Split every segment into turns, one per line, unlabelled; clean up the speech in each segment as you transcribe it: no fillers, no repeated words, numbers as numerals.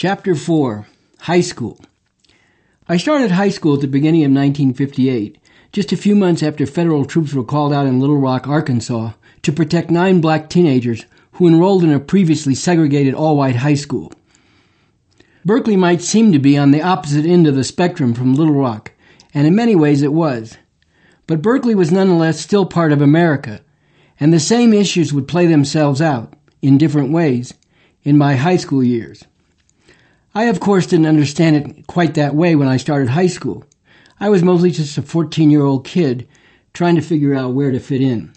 Chapter 4, High School. I started high school at the beginning of 1958, just a few months after federal troops were called out in Little Rock, Arkansas, to protect 9 black teenagers who enrolled in a previously segregated all-white high school. Berkeley might seem to be on the opposite end of the spectrum from Little Rock, and in many ways it was. But Berkeley was nonetheless still part of America, and the same issues would play themselves out, in different ways, in my high school years. I, of course, didn't understand it quite that way when I started high school. I was mostly just a 14-year-old kid trying to figure out where to fit in.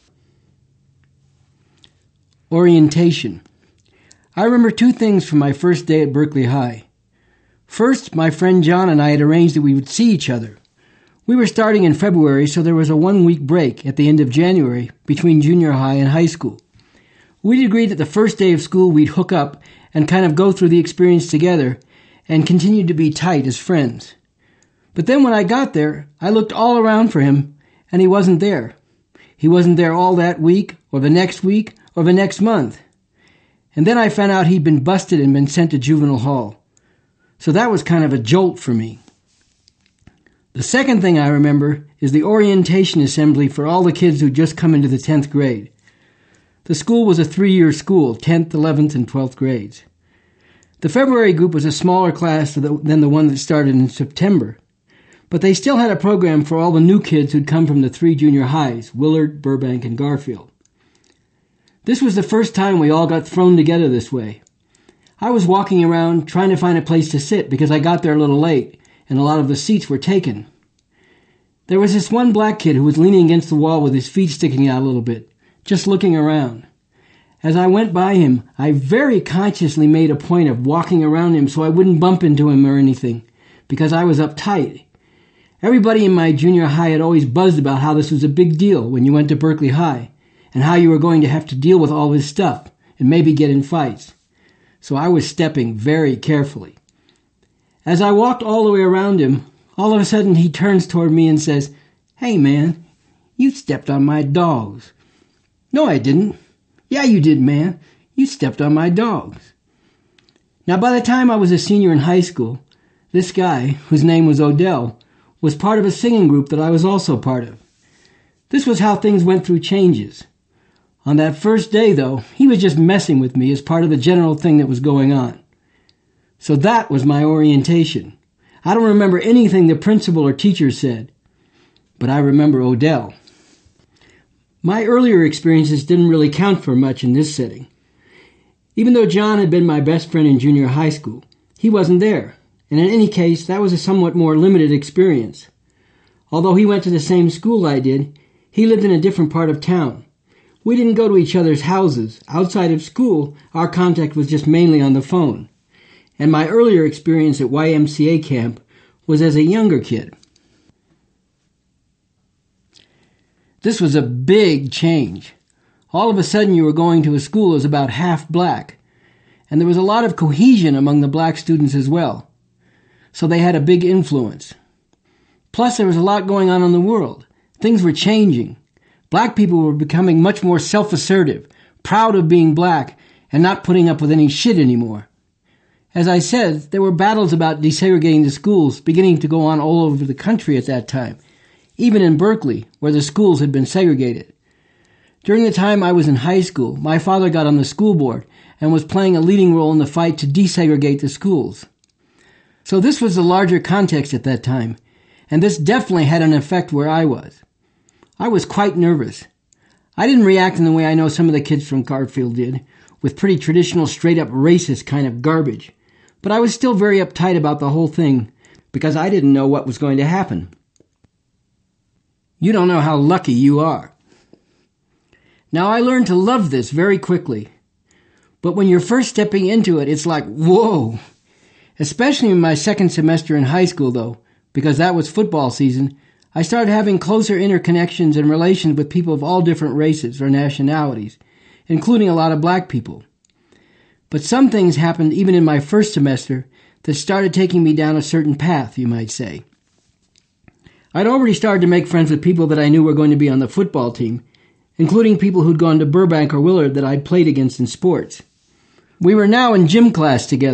Orientation. I remember 2 things from my first day at Berkeley High. First, my friend John and I had arranged that we would see each other. We were starting in February, so there was a 1-week break at the end of January between junior high and high school. We'd agreed that the first day of school we'd hook up and kind of go through the experience together and continue to be tight as friends. But then when I got there, I looked all around for him, and he wasn't there. He wasn't there all that week, or the next month. And then I found out he'd been busted and been sent to juvenile hall. So that was kind of a jolt for me. The second thing I remember is the orientation assembly for all the kids who'd just come into the 10th grade. The school was a 3-year school, 10th, 11th, and 12th grades. The February group was a smaller class than the one that started in September, but they still had a program for all the new kids who'd come from the 3 junior highs, Willard, Burbank, and Garfield. This was the first time we all got thrown together this way. I was walking around trying to find a place to sit because I got there a little late, and a lot of the seats were taken. There was this one black kid who was leaning against the wall with his feet sticking out a little bit, just looking around. As I went by him, I very consciously made a point of walking around him so I wouldn't bump into him or anything, because I was uptight. Everybody in my junior high had always buzzed about how this was a big deal when you went to Berkeley High, and how you were going to have to deal with all this stuff and maybe get in fights. So I was stepping very carefully. As I walked all the way around him, all of a sudden he turns toward me and says, "Hey man, you stepped on my dogs." "No, I didn't." "Yeah, you did, man. You stepped on my dogs." Now, by the time I was a senior in high school, this guy, whose name was Odell, was part of a singing group that I was also part of. This was how things went through changes. On that first day, though, he was just messing with me as part of the general thing that was going on. So that was my orientation. I don't remember anything the principal or teacher said, but I remember Odell. My earlier experiences didn't really count for much in this setting. Even though John had been my best friend in junior high school, he wasn't there, and in any case, that was a somewhat more limited experience. Although he went to the same school I did, he lived in a different part of town. We didn't go to each other's houses. Outside of school, our contact was just mainly on the phone. And my earlier experience at YMCA camp was as a younger kid. This was a big change. All of a sudden you were going to a school that was about half black, and there was a lot of cohesion among the black students as well. So they had a big influence. Plus there was a lot going on in the world. Things were changing. Black people were becoming much more self-assertive, proud of being black, and not putting up with any shit anymore. As I said, there were battles about desegregating the schools beginning to go on all over the country at that time, even in Berkeley, where the schools had been segregated. During the time I was in high school, my father got on the school board and was playing a leading role in the fight to desegregate the schools. So this was the larger context at that time, and this definitely had an effect where I was. I was quite nervous. I didn't react in the way I know some of the kids from Garfield did, with pretty traditional, straight-up racist kind of garbage. But I was still very uptight about the whole thing, because I didn't know what was going to happen. You don't know how lucky you are. Now, I learned to love this very quickly. But when you're first stepping into it, it's like, whoa! Especially in my second semester in high school, though, because that was football season, I started having closer interconnections and relations with people of all different races or nationalities, including a lot of black people. But some things happened even in my first semester that started taking me down a certain path, you might say. I'd already started to make friends with people that I knew were going to be on the football team, including people who'd gone to Burbank or Willard that I'd played against in sports. We were now in gym class together,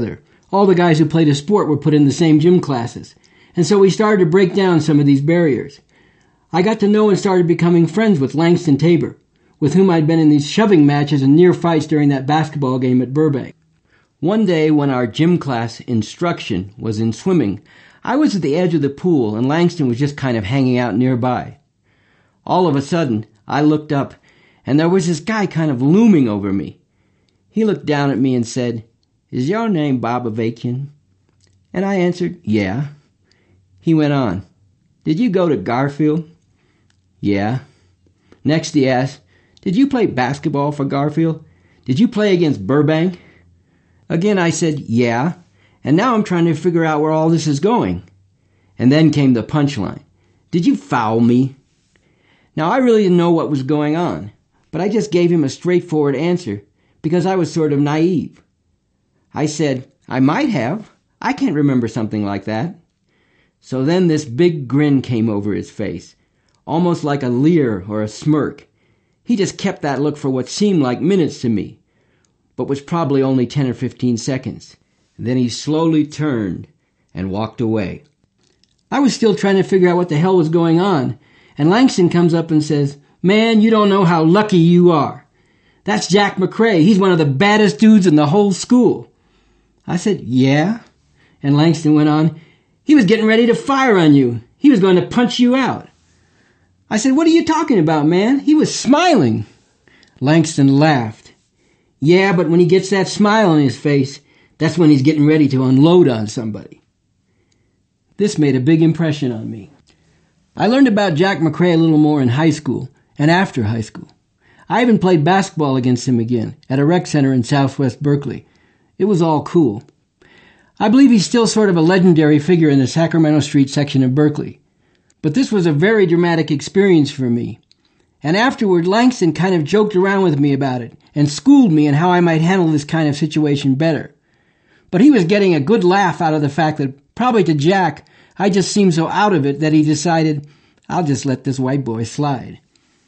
All the guys who played a sport were put in the same gym classes, and so we started to break down some of these barriers. I got to know and started becoming friends with Langston Tabor, with whom I'd been in these shoving matches and near fights during that basketball game at Burbank. One day when our gym class instruction was in swimming, I was at the edge of the pool and Langston was just kind of hanging out nearby. All of a sudden, I looked up and there was this guy kind of looming over me. He looked down at me and said, "Is your name Bob Avakian?" And I answered, "Yeah." He went on, "Did you go to Garfield?" "Yeah." Next he asked, "Did you play basketball for Garfield? Did you play against Burbank?" Again I said, "Yeah," and now I'm trying to figure out where all this is going. And then came the punchline. "Did you foul me?" Now I really didn't know what was going on, but I just gave him a straightforward answer because I was sort of naive. I said, "I might have. I can't remember something like that." So then this big grin came over his face, almost like a leer or a smirk. He just kept that look for what seemed like minutes to me, but was probably only 10 or 15 seconds. Then he slowly turned and walked away. I was still trying to figure out what the hell was going on, and Langston comes up and says, "Man, you don't know how lucky you are. That's Jack McCrae. He's one of the baddest dudes in the whole school." I said, "Yeah?" And Langston went on, "He was getting ready to fire on you. He was going to punch you out." I said, "What are you talking about, man? He was smiling." Langston laughed. "Yeah, but when he gets that smile on his face, that's when he's getting ready to unload on somebody." This made a big impression on me. I learned about Jack McCrae a little more in high school and after high school. I even played basketball against him again at a rec center in southwest Berkeley. It was all cool. I believe he's still sort of a legendary figure in the Sacramento Street section of Berkeley. But this was a very dramatic experience for me. And afterward, Langston kind of joked around with me about it and schooled me in how I might handle this kind of situation better. But he was getting a good laugh out of the fact that probably to Jack, I just seemed so out of it that he decided, I'll just let this white boy slide.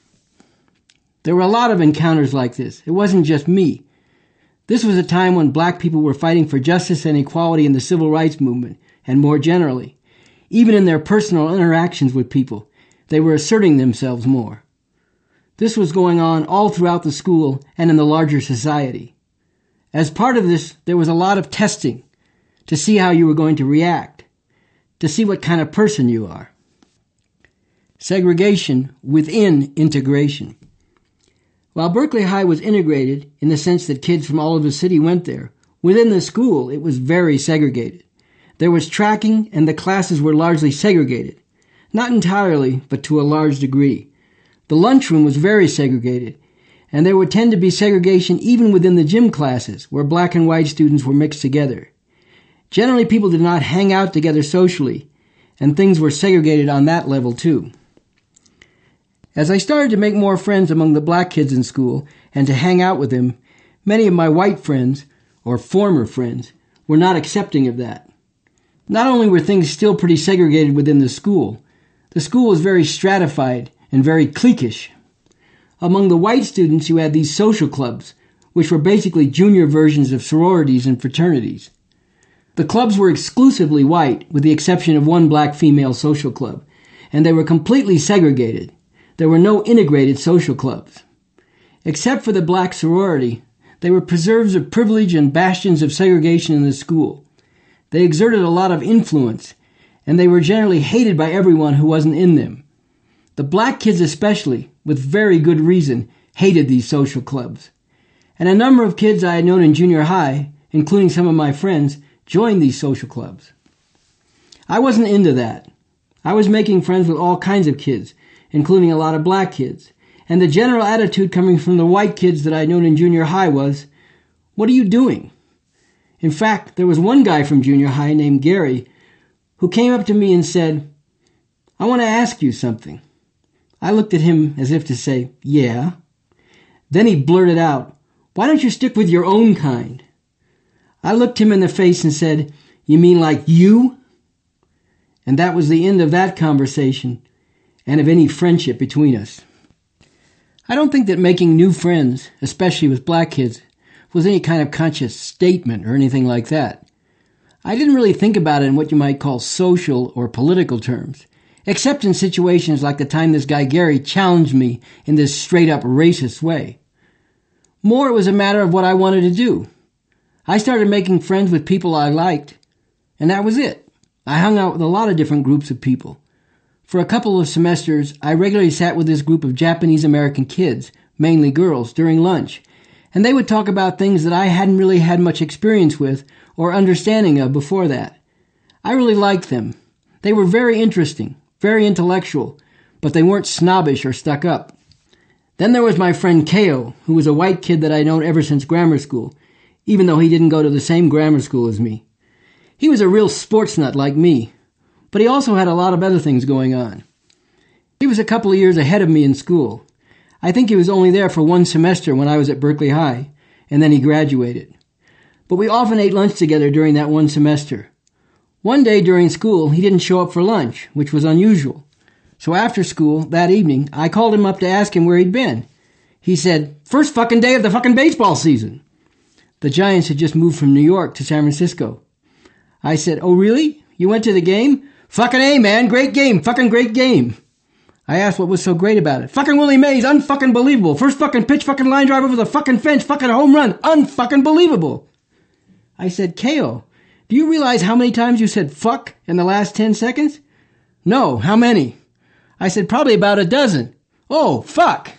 There were a lot of encounters like this. It wasn't just me. This was a time when black people were fighting for justice and equality in the civil rights movement, and more generally. Even in their personal interactions with people, they were asserting themselves more. This was going on all throughout the school and in the larger society. As part of this, there was a lot of testing to see how you were going to react, to see what kind of person you are. Segregation within integration. While Berkeley High was integrated in the sense that kids from all over the city went there, within the school it was very segregated. There was tracking and the classes were largely segregated. Not entirely, but to a large degree. The lunchroom was very segregated, and there would tend to be segregation even within the gym classes, where black and white students were mixed together. Generally, people did not hang out together socially, and things were segregated on that level too. As I started to make more friends among the black kids in school and to hang out with them, many of my white friends, or former friends, were not accepting of that. Not only were things still pretty segregated within the school was very stratified and very cliquish. Among the white students, you had these social clubs, which were basically junior versions of sororities and fraternities. The clubs were exclusively white, with the exception of one black female social club, and they were completely segregated. There were no integrated social clubs. Except for the black sorority, they were preserves of privilege and bastions of segregation in the school. They exerted a lot of influence, and they were generally hated by everyone who wasn't in them. The black kids especially, with very good reason, hated these social clubs. And a number of kids I had known in junior high, including some of my friends, joined these social clubs. I wasn't into that. I was making friends with all kinds of kids, including a lot of black kids. And the general attitude coming from the white kids that I had known in junior high was, "What are you doing?" In fact, there was one guy from junior high named Gary who came up to me and said, "I want to ask you something." I looked at him as if to say, "Yeah." Then he blurted out, "Why don't you stick with your own kind?" I looked him in the face and said, "You mean like you?" And that was the end of that conversation and of any friendship between us. I don't think that making new friends, especially with black kids, was any kind of conscious statement or anything like that. I didn't really think about it in what you might call social or political terms, except in situations like the time this guy Gary challenged me in this straight-up racist way. More, it was a matter of what I wanted to do. I started making friends with people I liked, and that was it. I hung out with a lot of different groups of people. For a couple of semesters, I regularly sat with this group of Japanese-American kids, mainly girls, during lunch, and they would talk about things that I hadn't really had much experience with or understanding of before that. I really liked them. They were very interesting, very intellectual, but they weren't snobbish or stuck up. Then there was my friend Keo, who was a white kid that I'd known ever since grammar school, even though he didn't go to the same grammar school as me. He was a real sports nut like me, but he also had a lot of other things going on. He was a couple of years ahead of me in school. I think he was only there for one semester when I was at Berkeley High, and then he graduated. But we often ate lunch together during that one semester. One day during school, he didn't show up for lunch, which was unusual. So after school, that evening, I called him up to ask him where he'd been. He said, "First fucking day of the fucking baseball season." The Giants had just moved from New York to San Francisco. I said, "Oh, really? You went to the game?" "Fucking A, man. Great game. Fucking great game." I asked what was so great about it. "Fucking Willie Mays. Unfucking believable. First fucking pitch, fucking line drive over the fucking fence. Fucking home run. Unfucking believable." I said, "Keo, do you realize how many times you said fuck in the last 10 seconds? "No. How many?" I said, "Probably about a dozen." "Oh, fuck."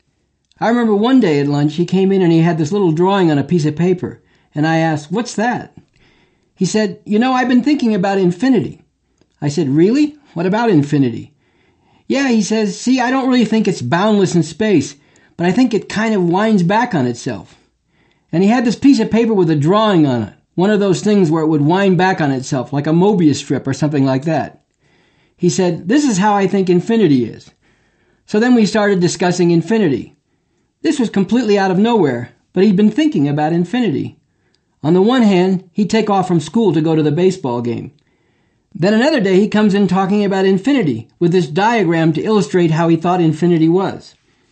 I remember one day at lunch, he came in and he had this little drawing on a piece of paper. And I asked, "What's that?" He said, "I've been thinking about infinity." I said, "Really? What about infinity?" "Yeah," he says, "see, I don't really think it's boundless in space, but I think it kind of winds back on itself." And he had this piece of paper with a drawing on it, one of those things where it would wind back on itself, like a Mobius strip or something like that. He said, "This is how I think infinity is." So then we started discussing infinity. This was completely out of nowhere, but he'd been thinking about infinity. On the one hand, he'd take off from school to go to the baseball game. Then another day he comes in talking about infinity, with this diagram to illustrate how he thought infinity was.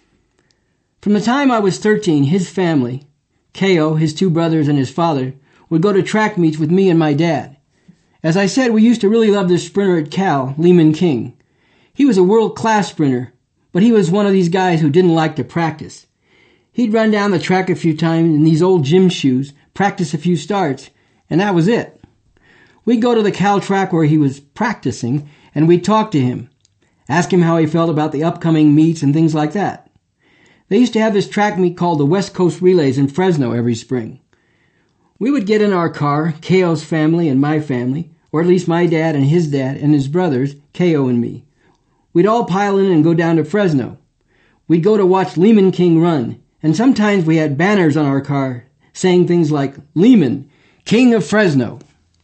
From the time I was 13, his family, Keo, his two brothers, and his father, would go to track meets with me and my dad. As I said, we used to really love this sprinter at Cal, Lehman King. He was a world-class sprinter, but he was one of these guys who didn't like to practice. He'd run down the track a few times in these old gym shoes, practice a few starts, and that was it. We'd go to the Cal track where he was practicing, and we'd talk to him, ask him how he felt about the upcoming meets and things like that. They used to have this track meet called the West Coast Relays in Fresno every spring. We would get in our car, Keo's family and my family, or at least my dad and his brothers, Keo and me. We'd all pile in and go down to Fresno. We'd go to watch Lehman King run, and sometimes we had banners on our car saying things like, "Lehman, King of Fresno."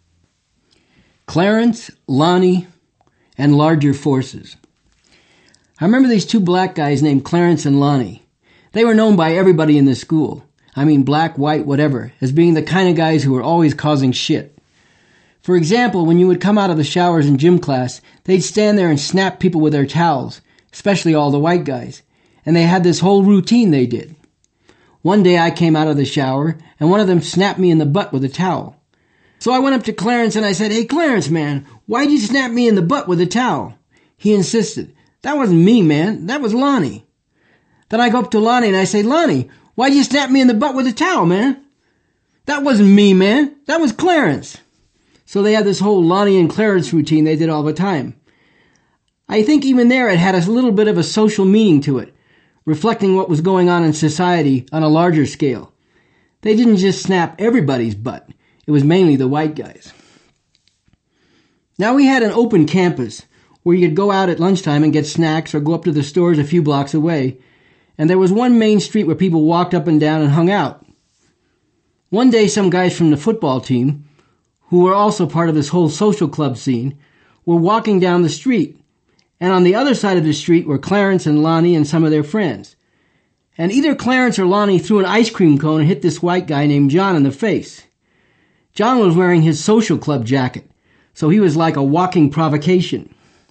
Clarence, Lonnie, and larger forces. I remember these two black guys named Clarence and Lonnie. They were known by everybody in the school. I mean black, white, whatever, as being the kind of guys who were always causing shit. For example, when you would come out of the showers in gym class, they'd stand there and snap people with their towels, especially all the white guys. And they had this whole routine they did. One day I came out of the shower, and one of them snapped me in the butt with a towel. So I went up to Clarence and I said, "Hey, Clarence, man, why'd you snap me in the butt with a towel?" He insisted, "That wasn't me, man. That was Lonnie." Then I go up to Lonnie and I say, "Lonnie, why'd you snap me in the butt with a towel, man?" "That wasn't me, man. That was Clarence." So they had this whole Lonnie and Clarence routine they did all the time. I think even there it had a little bit of a social meaning to it, reflecting what was going on in society on a larger scale. They didn't just snap everybody's butt. It was mainly the white guys. Now we had an open campus where you could go out at lunchtime and get snacks or go up to the stores a few blocks away, and there was one main street where people walked up and down and hung out. One day some guys from the football team, who were also part of this whole social club scene, were walking down the street, and on the other side of the street were Clarence and Lonnie and some of their friends. And either Clarence or Lonnie threw an ice cream cone and hit this white guy named John in the face. John was wearing his social club jacket, so he was like a walking provocation.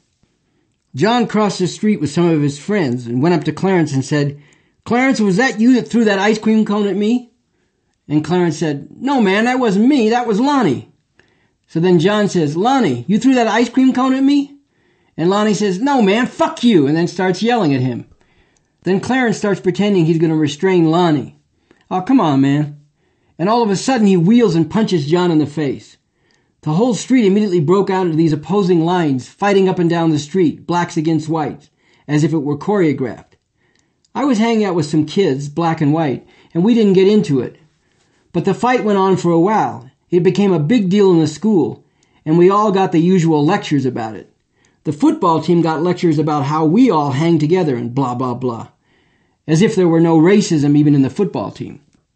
John crossed the street with some of his friends and went up to Clarence and said, "Clarence, was that you that threw that ice cream cone at me?" And Clarence said, "No, man, that wasn't me. That was Lonnie." So then John says, "Lonnie, you threw that ice cream cone at me?" And Lonnie says, "No, man, fuck you," and then starts yelling at him. Then Clarence starts pretending he's going to restrain Lonnie. "Oh, come on, man." And all of a sudden he wheels and punches John in the face. The whole street immediately broke out into these opposing lines, fighting up and down the street, blacks against whites, as if it were choreographed. I was hanging out with some kids, black and white, and we didn't get into it. But the fight went on for a while. It became a big deal in the school, and we all got the usual lectures about it. The football team got lectures about how we all hang together and blah, blah, blah. As if there were no racism even in the football team.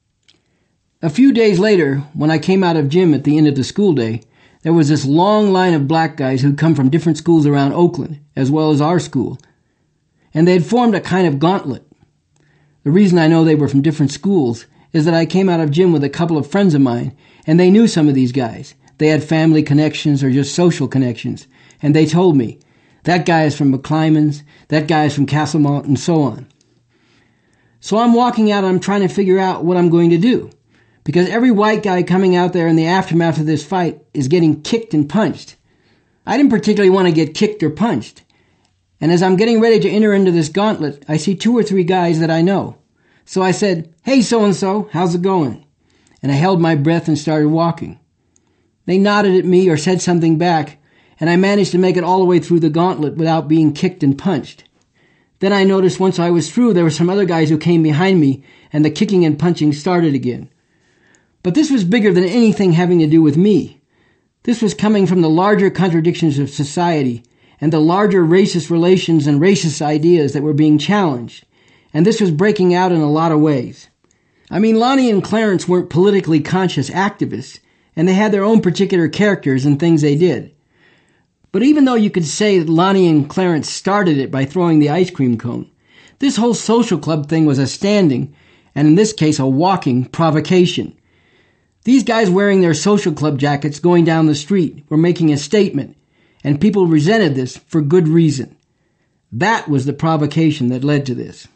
A few days later, when I came out of gym at the end of the school day, there was this long line of black guys who'd come from different schools around Oakland, as well as our school. And they had formed a kind of gauntlet. The reason I know they were from different schools is that I came out of gym with a couple of friends of mine, and they knew some of these guys. They had family connections or just social connections, and they told me, that guy is from McClymonds, that guy is from Castlemont, and so on. So I'm walking out and I'm trying to figure out what I'm going to do, because every white guy coming out there in the aftermath of this fight is getting kicked and punched. I didn't particularly want to get kicked or punched, and as I'm getting ready to enter into this gauntlet, I see 2 or 3 guys that I know. So I said, "Hey, so-and-so, how's it going?" And I held my breath and started walking. They nodded at me or said something back, and I managed to make it all the way through the gauntlet without being kicked and punched. Then I noticed once I was through, there were some other guys who came behind me, and the kicking and punching started again. But this was bigger than anything having to do with me. This was coming from the larger contradictions of society and the larger racist relations and racist ideas that were being challenged. And this was breaking out in a lot of ways. I mean, Lonnie and Clarence weren't politically conscious activists, and they had their own particular characters and things they did. But even though you could say that Lonnie and Clarence started it by throwing the ice cream cone, this whole social club thing was a standing, and in this case a walking, provocation. These guys wearing their social club jackets going down the street were making a statement, and people resented this for good reason. That was the provocation that led to this.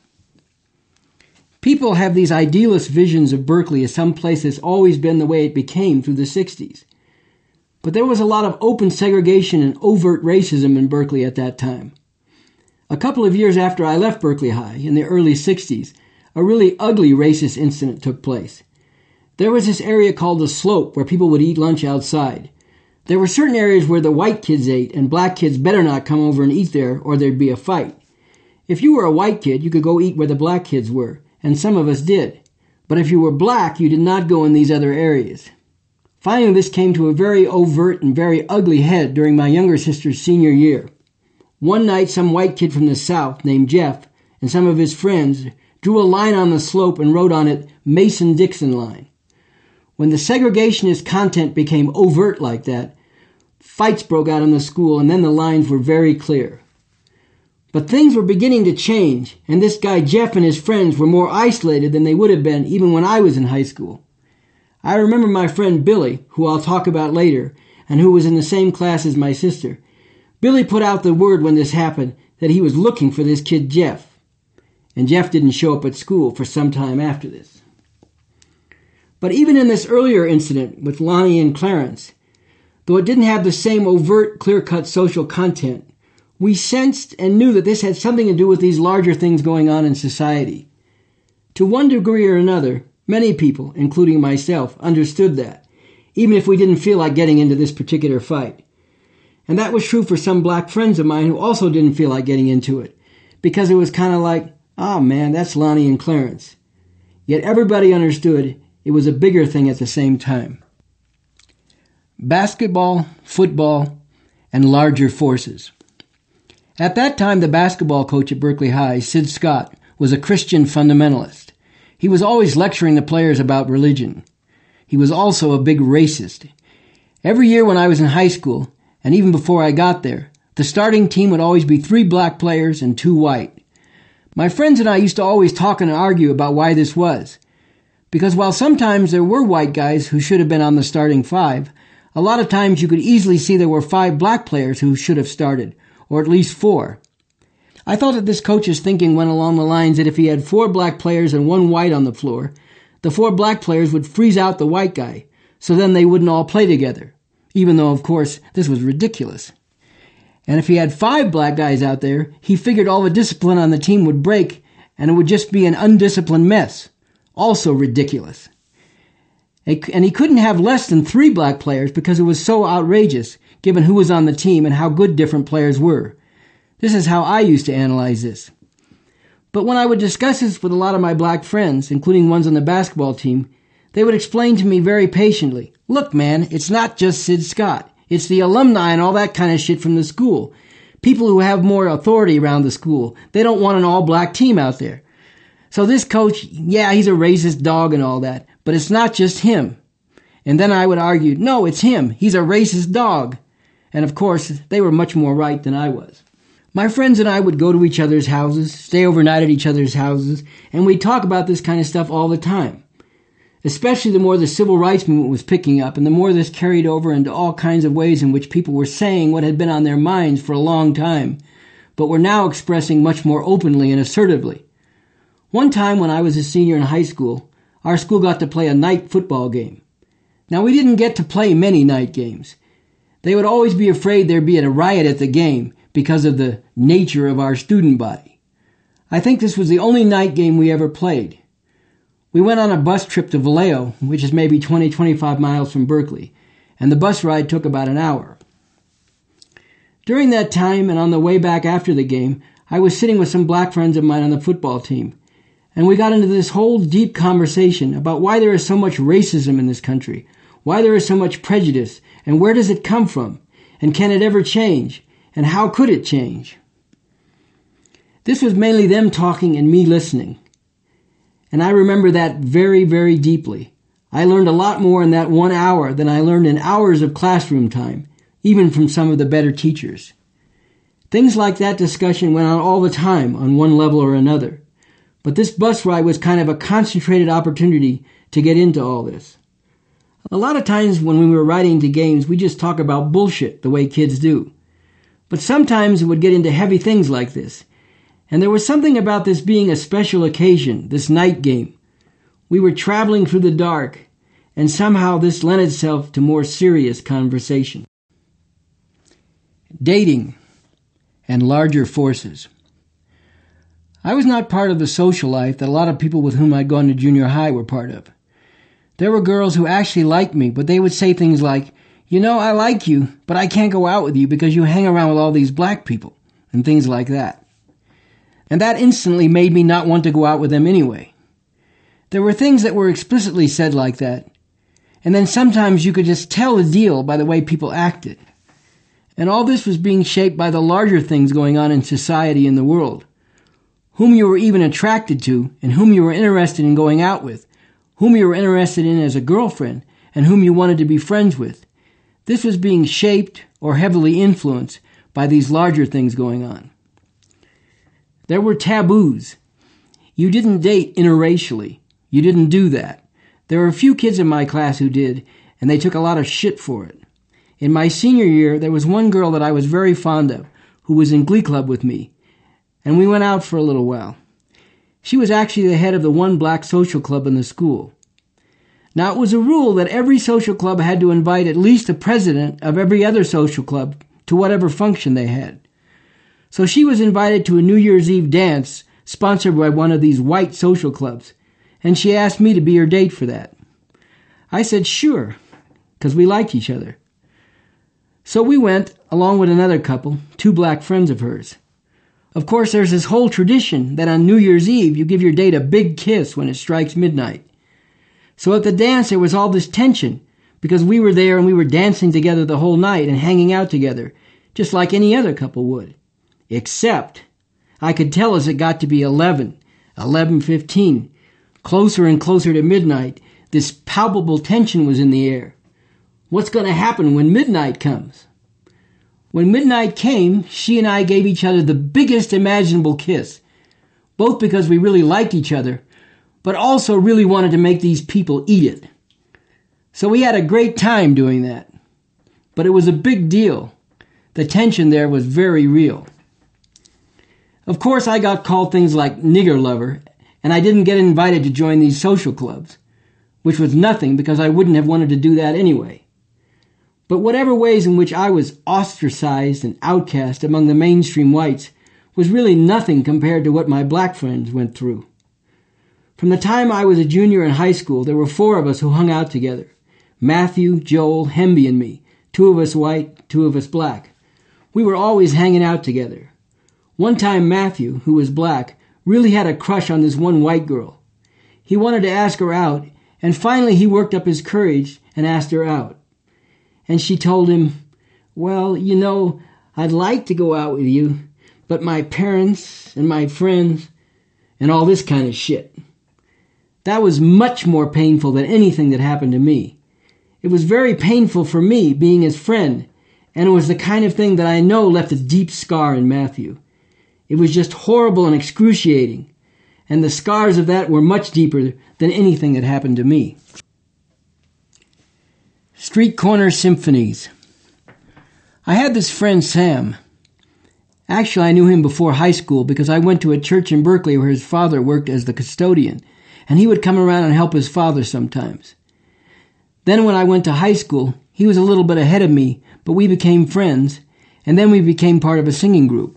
People have these idealist visions of Berkeley as some place that's always been the way it became through the 60s. But there was a lot of open segregation and overt racism in Berkeley at that time. A couple of years after I left Berkeley High, in the early 60s, a really ugly racist incident took place. There was this area called the Slope where people would eat lunch outside. There were certain areas where the white kids ate, and black kids better not come over and eat there or there'd be a fight. If you were a white kid, you could go eat where the black kids were, and some of us did. But if you were black, you did not go in these other areas. Finally, this came to a very overt and very ugly head during my younger sister's senior year. One night, some white kid from the South named Jeff and some of his friends drew a line on the slope and wrote on it, "Mason-Dixon line." When the segregationist content became overt like that, fights broke out in the school, and then the lines were very clear. But things were beginning to change, and this guy Jeff and his friends were more isolated than they would have been even when I was in high school. I remember my friend Billy, who I'll talk about later, and who was in the same class as my sister. Billy put out the word when this happened that he was looking for this kid Jeff. And Jeff didn't show up at school for some time after this. But even in this earlier incident with Lonnie and Clarence, though it didn't have the same overt, clear-cut social content, we sensed and knew that this had something to do with these larger things going on in society. To one degree or another, many people, including myself, understood that, even if we didn't feel like getting into this particular fight. And that was true for some black friends of mine who also didn't feel like getting into it, because it was kind of like, oh man, that's Lonnie and Clarence. Yet everybody understood it was a bigger thing at the same time. Basketball, football, and larger forces. At that time, the basketball coach at Berkeley High, Sid Scott, was a Christian fundamentalist. He was always lecturing the players about religion. He was also a big racist. Every year when I was in high school, and even before I got there, the starting team would always be 3 black players and 2 white. My friends and I used to always talk and argue about why this was. Because while sometimes there were white guys who should have been on the starting 5, a lot of times you could easily see there were 5 black players who should have started, or at least 4. I thought that this coach's thinking went along the lines that if he had 4 black players and 1 white on the floor, the 4 black players would freeze out the white guy, so then they wouldn't all play together. even though, of course, this was ridiculous. And if he had 5 black guys out there, he figured all the discipline on the team would break and it would just be an undisciplined mess. Also ridiculous. And he couldn't have less than 3 black players because it was so outrageous, given who was on the team and how good different players were. This is how I used to analyze this. But when I would discuss this with a lot of my black friends, including ones on the basketball team, they would explain to me very patiently, look, man, it's not just Sid Scott. It's the alumni and all that kind of shit from the school. People who have more authority around the school. They don't want an all-black team out there. So this coach, yeah, he's a racist dog and all that, but it's not just him. And then I would argue, no, it's him. He's a racist dog. And of course, they were much more right than I was. My friends and I would go to each other's houses, stay overnight at each other's houses, and we'd talk about this kind of stuff all the time. Especially the more the civil rights movement was picking up and the more this carried over into all kinds of ways in which people were saying what had been on their minds for a long time, but were now expressing much more openly and assertively. One time when I was a senior in high school, our school got to play a night football game. Now, we didn't get to play many night games. They would always be afraid there'd be a riot at the game because of the nature of our student body. I think this was the only night game we ever played. We went on a bus trip to Vallejo, which is maybe 20-25 miles from Berkeley, and the bus ride took about an hour. During that time and on the way back after the game, I was sitting with some black friends of mine on the football team, and we got into this whole deep conversation about why there is so much racism in this country, why there is so much prejudice, and where does it come from, and can it ever change, and how could it change? This was mainly them talking and me listening. And I remember that very, very deeply. I learned a lot more in that 1 hour than I learned in hours of classroom time, even from some of the better teachers. Things like that discussion went on all the time on one level or another. But this bus ride was kind of a concentrated opportunity to get into all this. A lot of times when we were riding to games, we just talk about bullshit the way kids do. But sometimes it would get into heavy things like this. And there was something about this being a special occasion, this night game. We were traveling through the dark, and somehow this lent itself to more serious conversation. Dating and larger forces. I was not part of the social life that a lot of people with whom I'd gone to junior high were part of. There were girls who actually liked me, but they would say things like, you know, I like you, but I can't go out with you because you hang around with all these black people, and things like that. And that instantly made me not want to go out with them anyway. There were things that were explicitly said like that, and then sometimes you could just tell the deal by the way people acted. And all this was being shaped by the larger things going on in society and the world. Whom you were even attracted to, and whom you were interested in going out with, whom you were interested in as a girlfriend, and whom you wanted to be friends with. This was being shaped or heavily influenced by these larger things going on. There were taboos. You didn't date interracially. You didn't do that. There were a few kids in my class who did, and they took a lot of shit for it. In my senior year, there was one girl that I was very fond of, who was in Glee Club with me, and we went out for a little while. She was actually the head of the one black social club in the school. Now, it was a rule that every social club had to invite at least the president of every other social club to whatever function they had. So she was invited to a New Year's Eve dance sponsored by one of these white social clubs, and she asked me to be her date for that. I said sure, because we liked each other. So we went, along with another couple, 2 black friends of hers. Of course, there's this whole tradition that on New Year's Eve you give your date a big kiss when it strikes midnight. So at the dance there was all this tension, because we were there and we were dancing together the whole night and hanging out together, just like any other couple would. Except, I could tell as it got to be 11:15, closer and closer to midnight, this palpable tension was in the air. What's going to happen when midnight comes? When midnight came, she and I gave each other the biggest imaginable kiss, both because we really liked each other, but also really wanted to make these people eat it. So we had a great time doing that. But it was a big deal. The tension there was very real. Of course, I got called things like nigger lover, and I didn't get invited to join these social clubs, which was nothing because I wouldn't have wanted to do that anyway. But whatever ways in which I was ostracized and outcast among the mainstream whites was really nothing compared to what my black friends went through. From the time I was a junior in high school, there were 4 of us who hung out together. Matthew, Joel, Hemby, and me. 2 of us white, 2 of us black. We were always hanging out together. One time Matthew, who was black, really had a crush on this one white girl. He wanted to ask her out, and finally he worked up his courage and asked her out. And she told him, "Well, you know, I'd like to go out with you, but my parents and my friends and all this kind of shit." That was much more painful than anything that happened to me. It was very painful for me, being his friend, and it was the kind of thing that I know left a deep scar in Matthew. It was just horrible and excruciating, and the scars of that were much deeper than anything that happened to me. Street Corner Symphonies. I had this friend Sam. Actually, I knew him before high school because I went to a church in Berkeley where his father worked as the custodian, and he would come around and help his father sometimes. Then when I went to high school, he was a little bit ahead of me, but we became friends, and then we became part of a singing group.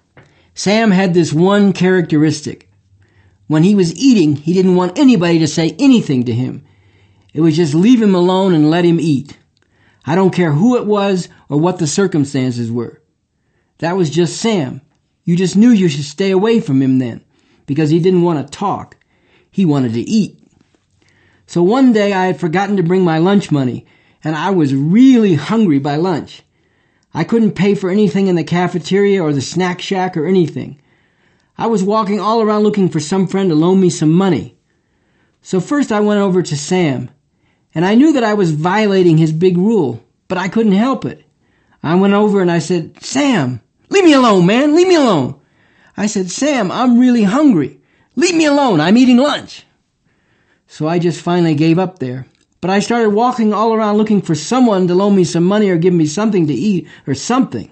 Sam had this one characteristic. When he was eating, he didn't want anybody to say anything to him. It was just leave him alone and let him eat. I don't care who it was or what the circumstances were. That was just Sam. You just knew you should stay away from him then, because he didn't want to talk. He wanted to eat. So one day I had forgotten to bring my lunch money, and I was really hungry by lunch. I couldn't pay for anything in the cafeteria or the snack shack or anything. I was walking all around looking for some friend to loan me some money. So first I went over to Sam, and I knew that I was violating his big rule, but I couldn't help it. I went over and I said, "Sam, leave me alone, man, leave me alone." I said, "Sam, I'm really hungry. Leave me alone, I'm eating lunch." So I just finally gave up there. But I started walking all around looking for someone to loan me some money or give me something to eat or something.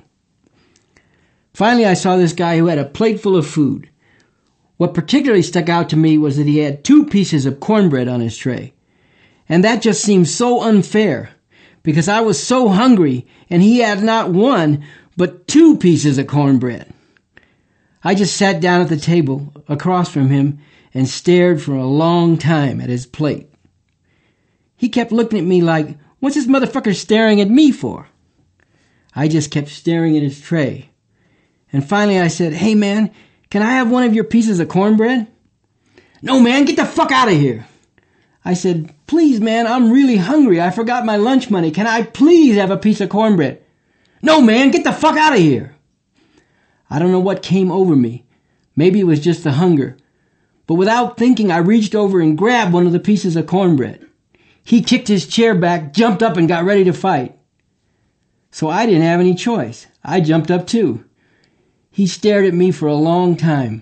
Finally, I saw this guy who had a plate full of food. What particularly stuck out to me was that he had 2 pieces of cornbread on his tray. And that just seemed so unfair, because I was so hungry and he had not 1, but 2 pieces of cornbread. I just sat down at the table across from him and stared for a long time at his plate. He kept looking at me like, "What's this motherfucker staring at me for?" I just kept staring at his tray. And finally I said, "Hey man, can I have one of your pieces of cornbread?" "No man, get the fuck out of here." I said, "Please man, I'm really hungry. I forgot my lunch money. Can I please have a piece of cornbread?" "No man, get the fuck out of here." I don't know what came over me. Maybe it was just the hunger. But without thinking, I reached over and grabbed one of the pieces of cornbread. He kicked his chair back, jumped up, and got ready to fight. So I didn't have any choice. I jumped up too. He stared at me for a long time.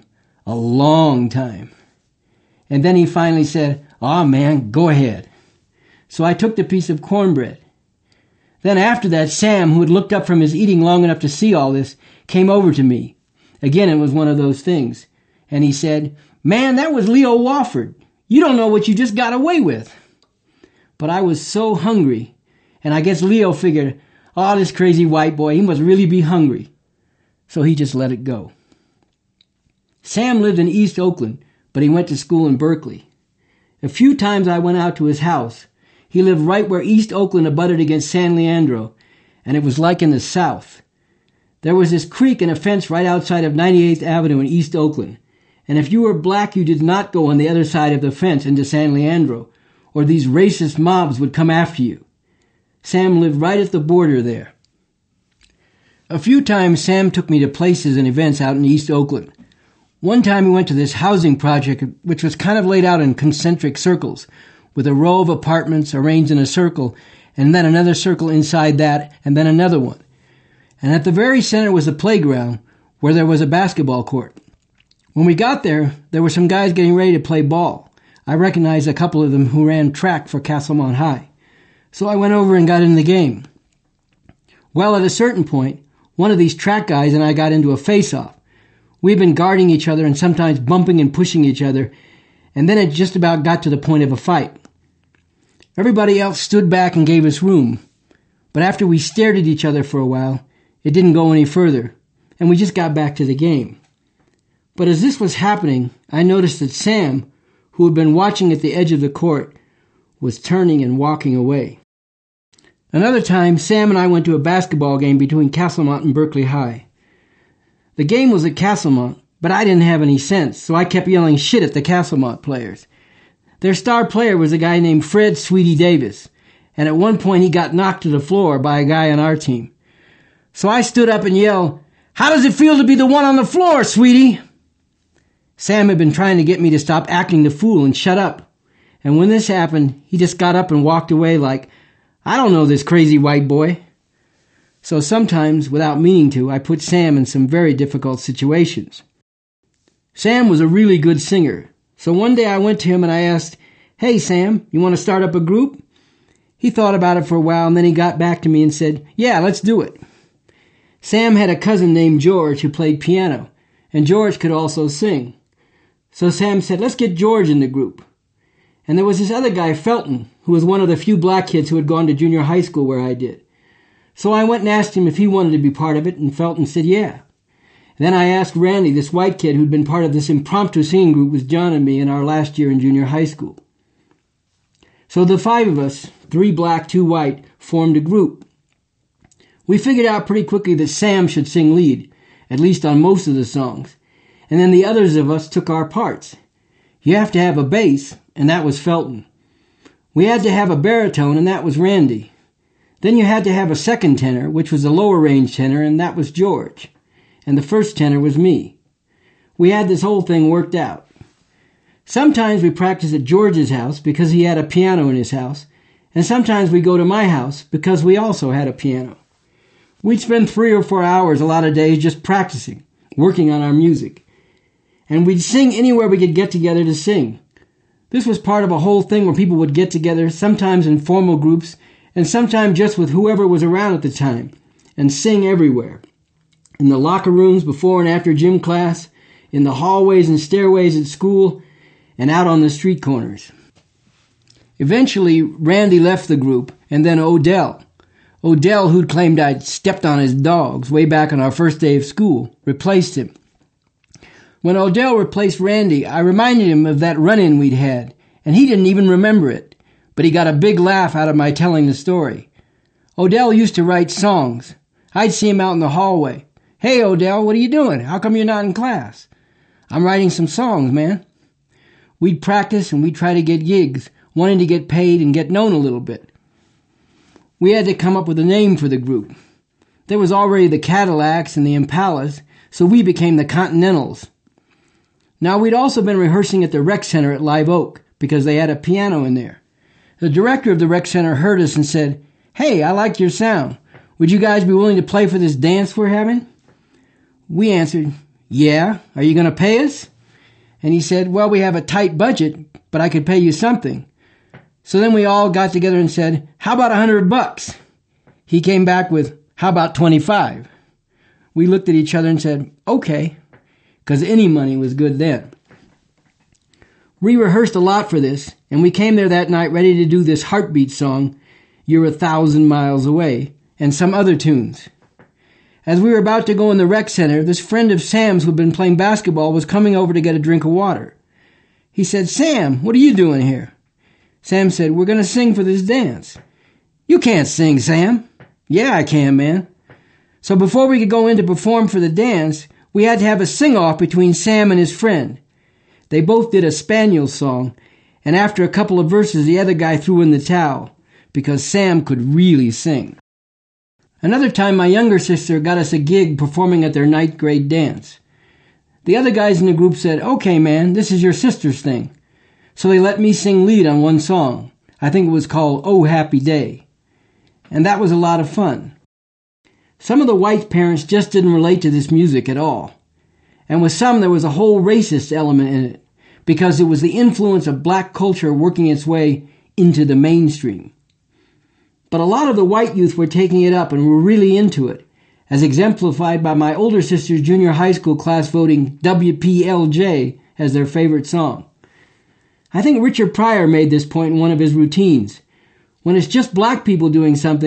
And then he finally said, "Aw man, go ahead." So I took the piece of cornbread. Then after that, Sam, who had looked up from his eating long enough to see all this, came over to me. Again, it was one of those things. And he said, "Man, that was Leo Wofford. You don't know what you just got away with." But I was so hungry, and I guess Leo figured, "Oh, this crazy white boy, he must really be hungry." So he just let it go. Sam lived in East Oakland, but he went to school in Berkeley. A few times I went out to his house. He lived right where East Oakland abutted against San Leandro, and it was like in the South. There was this creek and a fence right outside of 98th Avenue in East Oakland, and if you were black, you did not go on the other side of the fence into San Leandro, or these racist mobs would come after you. Sam lived right at the border there. A few times Sam took me to places and events out in East Oakland. One time we went to this housing project which was kind of laid out in concentric circles, with a row of apartments arranged in a circle, and then another circle inside that, and then another one. And at the very center was a playground where there was a basketball court. When we got there, there were some guys getting ready to play ball. I recognized a couple of them who ran track for Castlemont High. So I went over and got in the game. Well, at a certain point, one of these track guys and I got into a face-off. We'd been guarding each other and sometimes bumping and pushing each other, and then it just about got to the point of a fight. Everybody else stood back and gave us room. But after we stared at each other for a while, it didn't go any further, and we just got back to the game. But as this was happening, I noticed that Sam, who had been watching at the edge of the court, was turning and walking away. Another time, Sam and I went to a basketball game between Castlemont and Berkeley High. The game was at Castlemont, but I didn't have any sense, so I kept yelling shit at the Castlemont players. Their star player was a guy named Fred Sweetie Davis, and at one point he got knocked to the floor by a guy on our team. So I stood up and yelled, "How does it feel to be the one on the floor, Sweetie?" Sam had been trying to get me to stop acting the fool and shut up. And when this happened, he just got up and walked away like, "I don't know this crazy white boy." So sometimes, without meaning to, I put Sam in some very difficult situations. Sam was a really good singer. So one day I went to him and I asked, "Hey Sam, you want to start up a group?" He thought about it for a while and then he got back to me and said, "Yeah, let's do it." Sam had a cousin named George who played piano, and George could also sing. So Sam said, "Let's get George in the group." And there was this other guy, Felton, who was one of the few black kids who had gone to junior high school where I did. So I went and asked him if he wanted to be part of it, and Felton said yeah. And then I asked Randy, this white kid who'd been part of this impromptu singing group with John and me in our last year in junior high school. So the five of us, 3 black, 2 white, formed a group. We figured out pretty quickly that Sam should sing lead, at least on most of the songs, and then the others of us took our parts. You have to have a bass, and that was Felton. We had to have a baritone, and that was Randy. Then you had to have a second tenor, which was a lower range tenor, and that was George. And the first tenor was me. We had this whole thing worked out. Sometimes we practiced at George's house because he had a piano in his house, and sometimes we go to my house because we also had a piano. We'd spend 3 or 4 hours a lot of days just practicing, working on our music. And we'd sing anywhere we could get together to sing. This was part of a whole thing where people would get together, sometimes in formal groups, and sometimes just with whoever was around at the time, and sing everywhere. In the locker rooms before and after gym class, in the hallways and stairways at school, and out on the street corners. Eventually, Randy left the group, and then Odell. Odell, who'd claimed I'd stepped on his dogs way back on our first day of school, replaced him. When Odell replaced Randy, I reminded him of that run-in we'd had, and he didn't even remember it, but he got a big laugh out of my telling the story. Odell used to write songs. I'd see him out in the hallway. "Hey, Odell, what are you doing? How come you're not in class?" "I'm writing some songs, man." We'd practice and we'd try to get gigs, wanting to get paid and get known a little bit. We had to come up with a name for the group. There was already the Cadillacs and the Impalas, so we became the Continentals. Now, we'd also been rehearsing at the rec center at Live Oak because they had a piano in there. The director of the rec center heard us and said, "Hey, I like your sound. Would you guys be willing to play for this dance we're having?" We answered, "Yeah, are you going to pay us?" And he said, "Well, we have a tight budget, but I could pay you something." So then we all got together and said, "How about $100? He came back with, "How about 25?" We looked at each other and said, "Okay," because any money was good then. We rehearsed a lot for this, and we came there that night ready to do this Heartbeat song, "You're 1,000 Miles Away," and some other tunes. As we were about to go in the rec center, this friend of Sam's who'd been playing basketball was coming over to get a drink of water. He said, "Sam, what are you doing here?" Sam said, "We're going to sing for this dance." "You can't sing, Sam." "Yeah, I can, man." So before we could go in to perform for the dance, we had to have a sing-off between Sam and his friend. They both did a Spaniel song, and after a couple of verses, the other guy threw in the towel, because Sam could really sing. Another time, my younger sister got us a gig performing at their ninth grade dance. The other guys in the group said, "Okay, man, this is your sister's thing." So they let me sing lead on one song. I think it was called "Oh Happy Day." And that was a lot of fun. Some of the white parents just didn't relate to this music at all. And with some, there was a whole racist element in it, because it was the influence of black culture working its way into the mainstream. But a lot of the white youth were taking it up and were really into it, as exemplified by my older sister's junior high school class voting WPLJ as their favorite song. I think Richard Pryor made this point in one of his routines. When it's just black people doing something,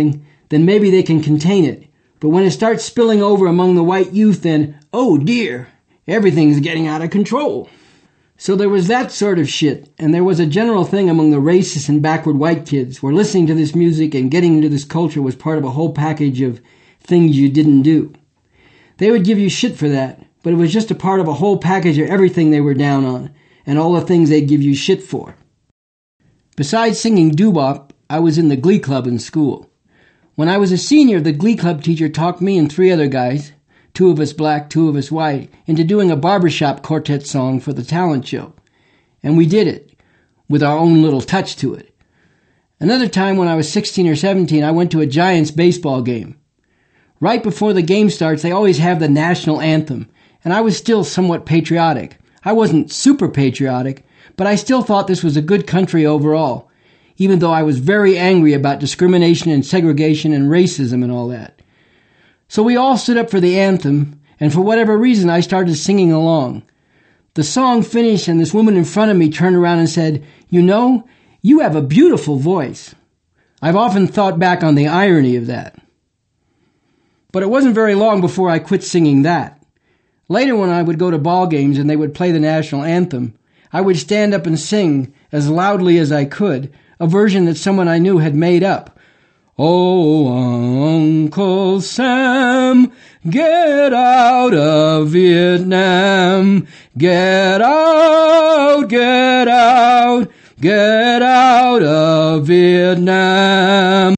then maybe they can contain it. But when it starts spilling over among the white youth, then, oh dear, everything's getting out of control. So there was that sort of shit, and there was a general thing among the racist and backward white kids where listening to this music and getting into this culture was part of a whole package of things you didn't do. They would give you shit for that, but it was just a part of a whole package of everything they were down on, and all the things they'd give you shit for. Besides singing doo-wop, I was in the glee club in school. When I was a senior, the glee club teacher talked me and 3 other guys, 2 of us black, 2 of us white, into doing a barbershop quartet song for the talent show. And we did it, with our own little touch to it. Another time when I was 16 or 17, I went to a Giants baseball game. Right before the game starts, they always have the national anthem, and I was still somewhat patriotic. I wasn't super patriotic, but I still thought this was a good country overall, even though I was very angry about discrimination and segregation and racism and all that. So we all stood up for the anthem, and for whatever reason I started singing along. The song finished and this woman in front of me turned around and said, "You know, you have a beautiful voice." I've often thought back on the irony of that. But it wasn't very long before I quit singing that. Later when I would go to ball games and they would play the national anthem, I would stand up and sing, as loudly as I could, a version that someone I knew had made up. "Oh, Uncle Sam, get out of Vietnam. Get out, get out, get out of Vietnam."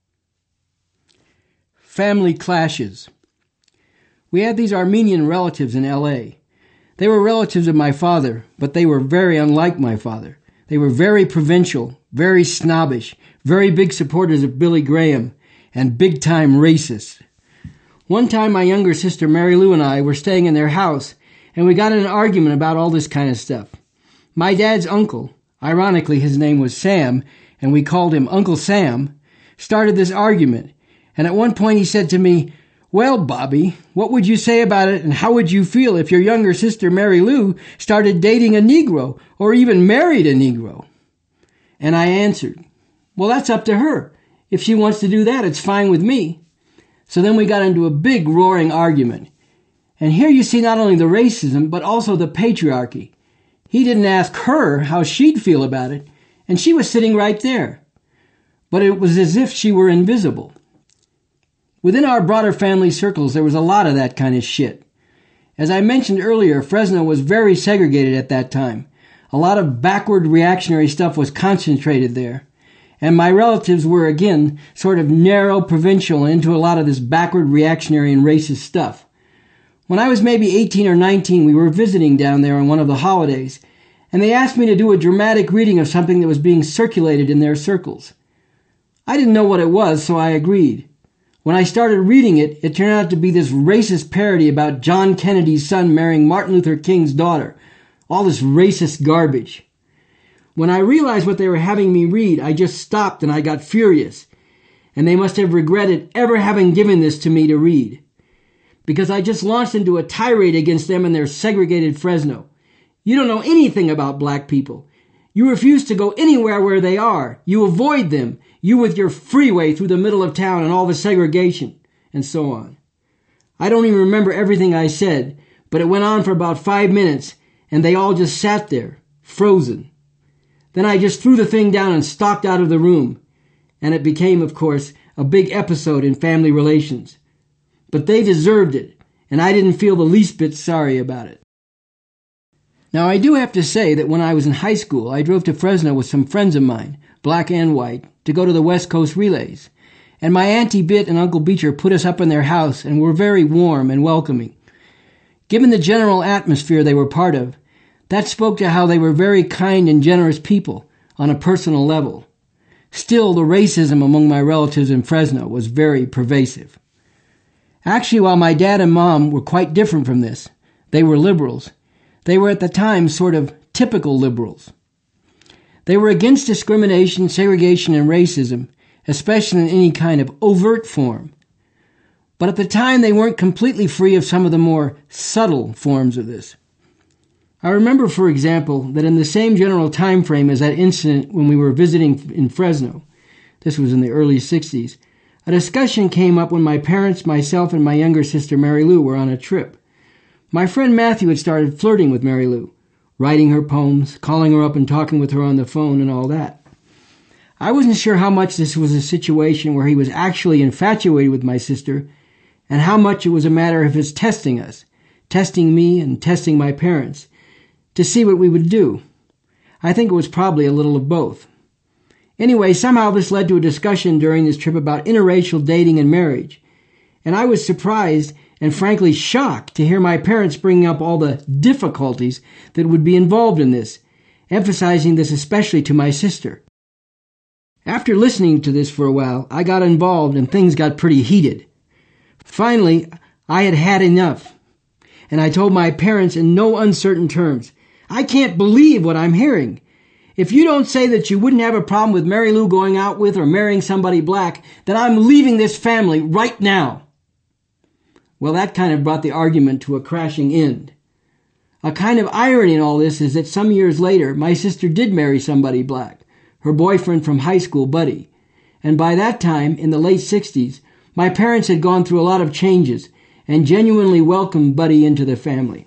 Family clashes. We had these Armenian relatives in L.A. They were relatives of my father, but they were very unlike my father. They were very provincial, very snobbish, very big supporters of Billy Graham, and big-time racists. One time my younger sister Mary Lou and I were staying in their house, and we got in an argument about all this kind of stuff. My dad's uncle, ironically his name was Sam, and we called him Uncle Sam, started this argument, and at one point he said to me, "Well, Bobby, what would you say about it, and how would you feel if your younger sister Mary Lou started dating a Negro, or even married a Negro?" And I answered, "Well, that's up to her. If she wants to do that, it's fine with me." So then we got into a big roaring argument. And here you see not only the racism, but also the patriarchy. He didn't ask her how she'd feel about it, and she was sitting right there. But it was as if she were invisible. Within our broader family circles, there was a lot of that kind of shit. As I mentioned earlier, Fresno was very segregated at that time. A lot of backward reactionary stuff was concentrated there. And my relatives were, again, sort of narrow, provincial, and into a lot of this backward reactionary and racist stuff. When I was maybe 18 or 19, we were visiting down there on one of the holidays, and they asked me to do a dramatic reading of something that was being circulated in their circles. I didn't know what it was, so I agreed. When I started reading it, it turned out to be this racist parody about John Kennedy's son marrying Martin Luther King's daughter. All this racist garbage. When I realized what they were having me read, I just stopped and I got furious. And they must have regretted ever having given this to me to read. Because I just launched into a tirade against them and their segregated Fresno. You don't know anything about black people. You refuse to go anywhere where they are. You avoid them. You with your freeway through the middle of town and all the segregation, and so on. I don't even remember everything I said, but it went on for about 5 minutes, and they all just sat there, frozen. Then I just threw the thing down and stalked out of the room, and it became, of course, a big episode in family relations. But they deserved it, and I didn't feel the least bit sorry about it. Now, I do have to say that when I was in high school, I drove to Fresno with some friends of mine, black and white, to go to the West Coast relays. And my Auntie Bit and Uncle Beecher put us up in their house and were very warm and welcoming. Given the general atmosphere they were part of, that spoke to how they were very kind and generous people on a personal level. Still, the racism among my relatives in Fresno was very pervasive. Actually, while my dad and mom were quite different from this, they were liberals. They were at the time sort of typical liberals. They were against discrimination, segregation, and racism, especially in any kind of overt form. But at the time, they weren't completely free of some of the more subtle forms of this. I remember, for example, that in the same general time frame as that incident when we were visiting in Fresno, this was in the early 60s, A discussion came up when my parents, myself, and my younger sister Mary Lou were on a trip. My friend Matthew had started flirting with Mary Lou, writing her poems, calling her up and talking with her on the phone and all that. I wasn't sure how much this was a situation where he was actually infatuated with my sister and how much it was a matter of his testing us, testing me and testing my parents, to see what we would do. I think it was probably a little of both. Anyway, somehow this led to a discussion during this trip about interracial dating and marriage, and I was surprised and frankly shocked to hear my parents bringing up all the difficulties that would be involved in this, emphasizing this especially to my sister. After listening to this for a while, I got involved and things got pretty heated. Finally, I had had enough, and I told my parents in no uncertain terms, "I can't believe what I'm hearing. If you don't say that you wouldn't have a problem with Mary Lou going out with or marrying somebody black, then I'm leaving this family right now." Well, that kind of brought the argument to a crashing end. A kind of irony in all this is that some years later, my sister did marry somebody black, her boyfriend from high school, Buddy. And by that time, in the late 60s, my parents had gone through a lot of changes and genuinely welcomed Buddy into the family.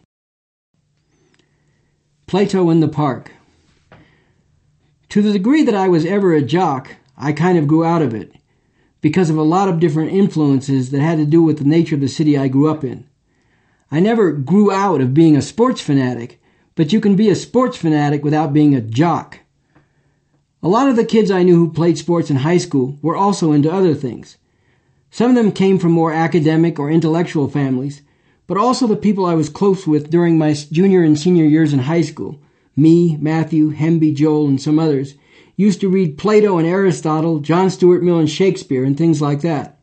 Plato in the Park. To the degree that I was ever a jock, I kind of grew out of it, because of a lot of different influences that had to do with the nature of the city I grew up in. I never grew out of being a sports fanatic, but you can be a sports fanatic without being a jock. A lot of the kids I knew who played sports in high school were also into other things. Some of them came from more academic or intellectual families, but also the people I was close with during my junior and senior years in high school, me, Matthew, Hemby, Joel, and some others, used to read Plato and Aristotle, John Stuart Mill and Shakespeare, and things like that.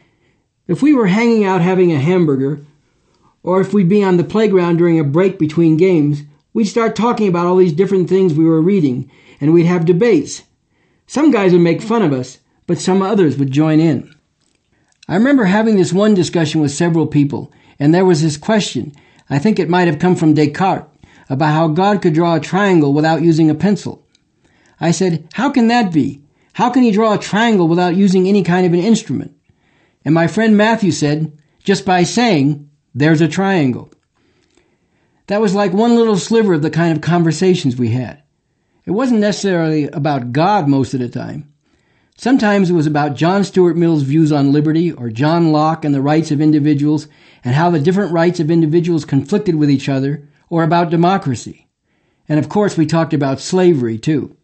If we were hanging out having a hamburger, or if we'd be on the playground during a break between games, we'd start talking about all these different things we were reading, and we'd have debates. Some guys would make fun of us, but some others would join in. I remember having this one discussion with several people, and there was this question, I think it might have come from Descartes, about how God could draw a triangle without using a pencil. I said, how can that be? How can he draw a triangle without using any kind of an instrument? And my friend Matthew said, just by saying, there's a triangle. That was like one little sliver of the kind of conversations we had. It wasn't necessarily about God most of the time. Sometimes it was about John Stuart Mill's views on liberty, or John Locke and the rights of individuals, and how the different rights of individuals conflicted with each other, or about democracy. And of course we talked about slavery too.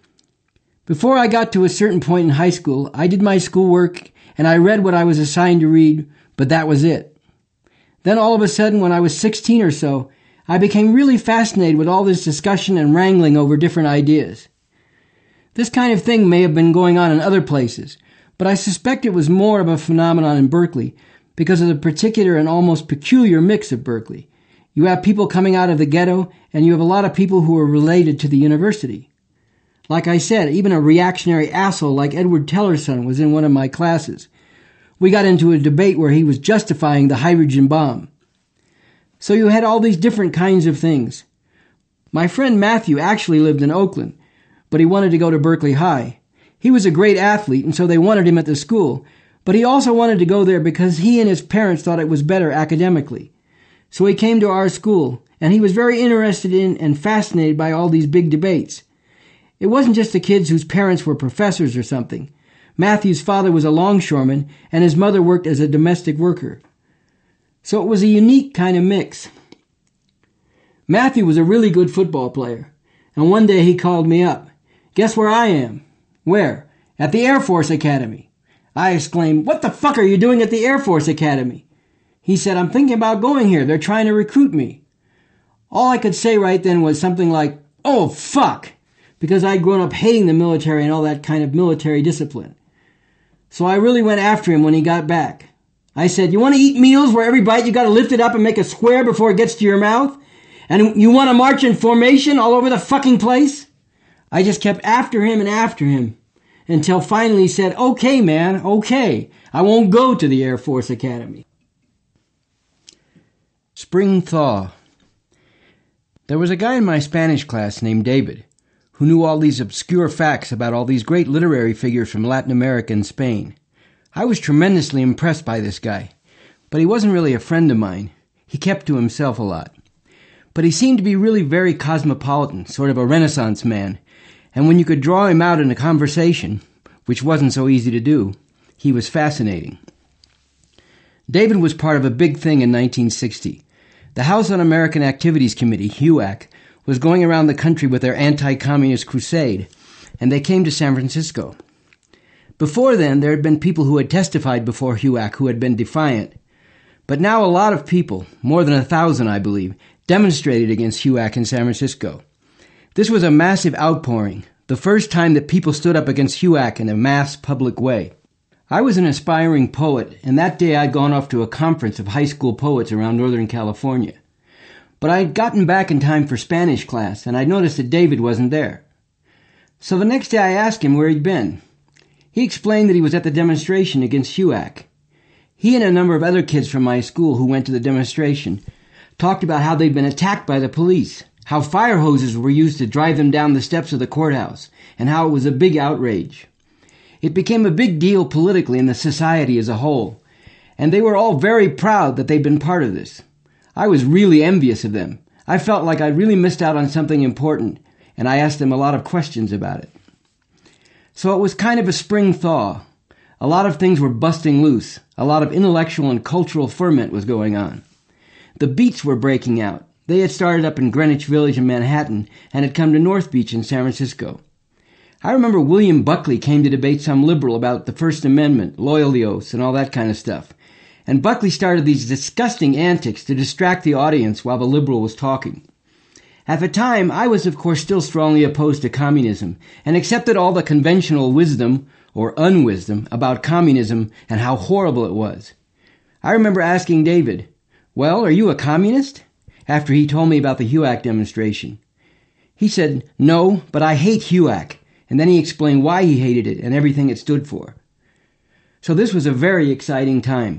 Before I got to a certain point in high school, I did my schoolwork and I read what I was assigned to read, but that was it. Then all of a sudden, when I was 16 or so, I became really fascinated with all this discussion and wrangling over different ideas. This kind of thing may have been going on in other places, but I suspect it was more of a phenomenon in Berkeley because of the particular and almost peculiar mix of Berkeley. You have people coming out of the ghetto, and you have a lot of people who are related to the university. Like I said, even a reactionary asshole like Edward Tellerson was in one of my classes. We got into a debate where he was justifying the hydrogen bomb. So you had all these different kinds of things. My friend Matthew actually lived in Oakland, but he wanted to go to Berkeley High. He was a great athlete, and so they wanted him at the school, but he also wanted to go there because he and his parents thought it was better academically. So he came to our school, and he was very interested in and fascinated by all these big debates. It wasn't just the kids whose parents were professors or something. Matthew's father was a longshoreman, and his mother worked as a domestic worker. So it was a unique kind of mix. Matthew was a really good football player, and one day he called me up. Guess where I am? Where? At the Air Force Academy. I exclaimed, "What the fuck are you doing at the Air Force Academy?" He said, "I'm thinking about going here. They're trying to recruit me." All I could say right then was something like, "Oh, fuck," because I'd grown up hating the military and all that kind of military discipline. So I really went after him when he got back. I said, "You want to eat meals where every bite you got to lift it up and make a square before it gets to your mouth? And you want to march in formation all over the fucking place?" I just kept after him until finally he said, "Okay, man, okay. I won't go to the Air Force Academy." Spring thaw. There was a guy in my Spanish class named David who knew all these obscure facts about all these great literary figures from Latin America and Spain. I was tremendously impressed by this guy, but he wasn't really a friend of mine. He kept to himself a lot. But he seemed to be really very cosmopolitan, sort of a Renaissance man, and when you could draw him out in a conversation, which wasn't so easy to do, he was fascinating. David was part of a big thing in 1960. The House Un-American Activities Committee, HUAC, was going around the country with their anti-communist crusade, and they came to San Francisco. Before then, there had been people who had testified before HUAC who had been defiant. But now a lot of people, more than 1,000 I believe, demonstrated against HUAC in San Francisco. This was a massive outpouring, the first time that people stood up against HUAC in a mass public way. I was an aspiring poet, and that day I'd gone off to a conference of high school poets around Northern California. But I'd gotten back in time for Spanish class, and I noticed that David wasn't there. So the next day I asked him where he'd been. He explained that he was at the demonstration against HUAC. He and a number of other kids from my school who went to the demonstration talked about how they'd been attacked by the police, how fire hoses were used to drive them down the steps of the courthouse, and how it was a big outrage. It became a big deal politically in the society as a whole, and they were all very proud that they'd been part of this. I was really envious of them. I felt like I'd really missed out on something important, and I asked them a lot of questions about it. So it was kind of a spring thaw. A lot of things were busting loose. A lot of intellectual and cultural ferment was going on. The Beats were breaking out. They had started up in Greenwich Village in Manhattan and had come to North Beach in San Francisco. I remember William Buckley came to debate some liberal about the First Amendment, loyalty oaths, and all that kind of stuff. And Buckley started these disgusting antics to distract the audience while the liberal was talking. At the time, I was of course still strongly opposed to communism and accepted all the conventional wisdom, or unwisdom, about communism and how horrible it was. I remember asking David, "Well, are you a communist?" after he told me about the HUAC demonstration. He said, "No, but I hate HUAC," and then he explained why he hated it and everything it stood for. So this was a very exciting time.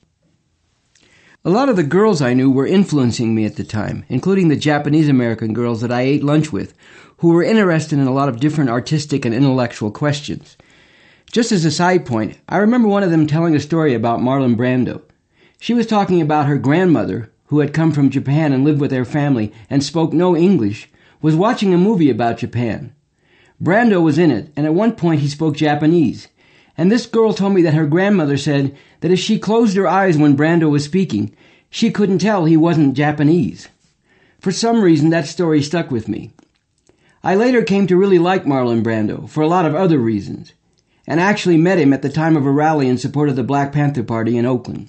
A lot of the girls I knew were influencing me at the time, including the Japanese-American girls that I ate lunch with, who were interested in a lot of different artistic and intellectual questions. Just as a side point, I remember one of them telling a story about Marlon Brando. She was talking about her grandmother, who had come from Japan and lived with their family and spoke no English, was watching a movie about Japan. Brando was in it, and at one point he spoke Japanese. And this girl told me that her grandmother said that if she closed her eyes when Brando was speaking, she couldn't tell he wasn't Japanese. For some reason, that story stuck with me. I later came to really like Marlon Brando for a lot of other reasons, and actually met him at the time of a rally in support of the Black Panther Party in Oakland.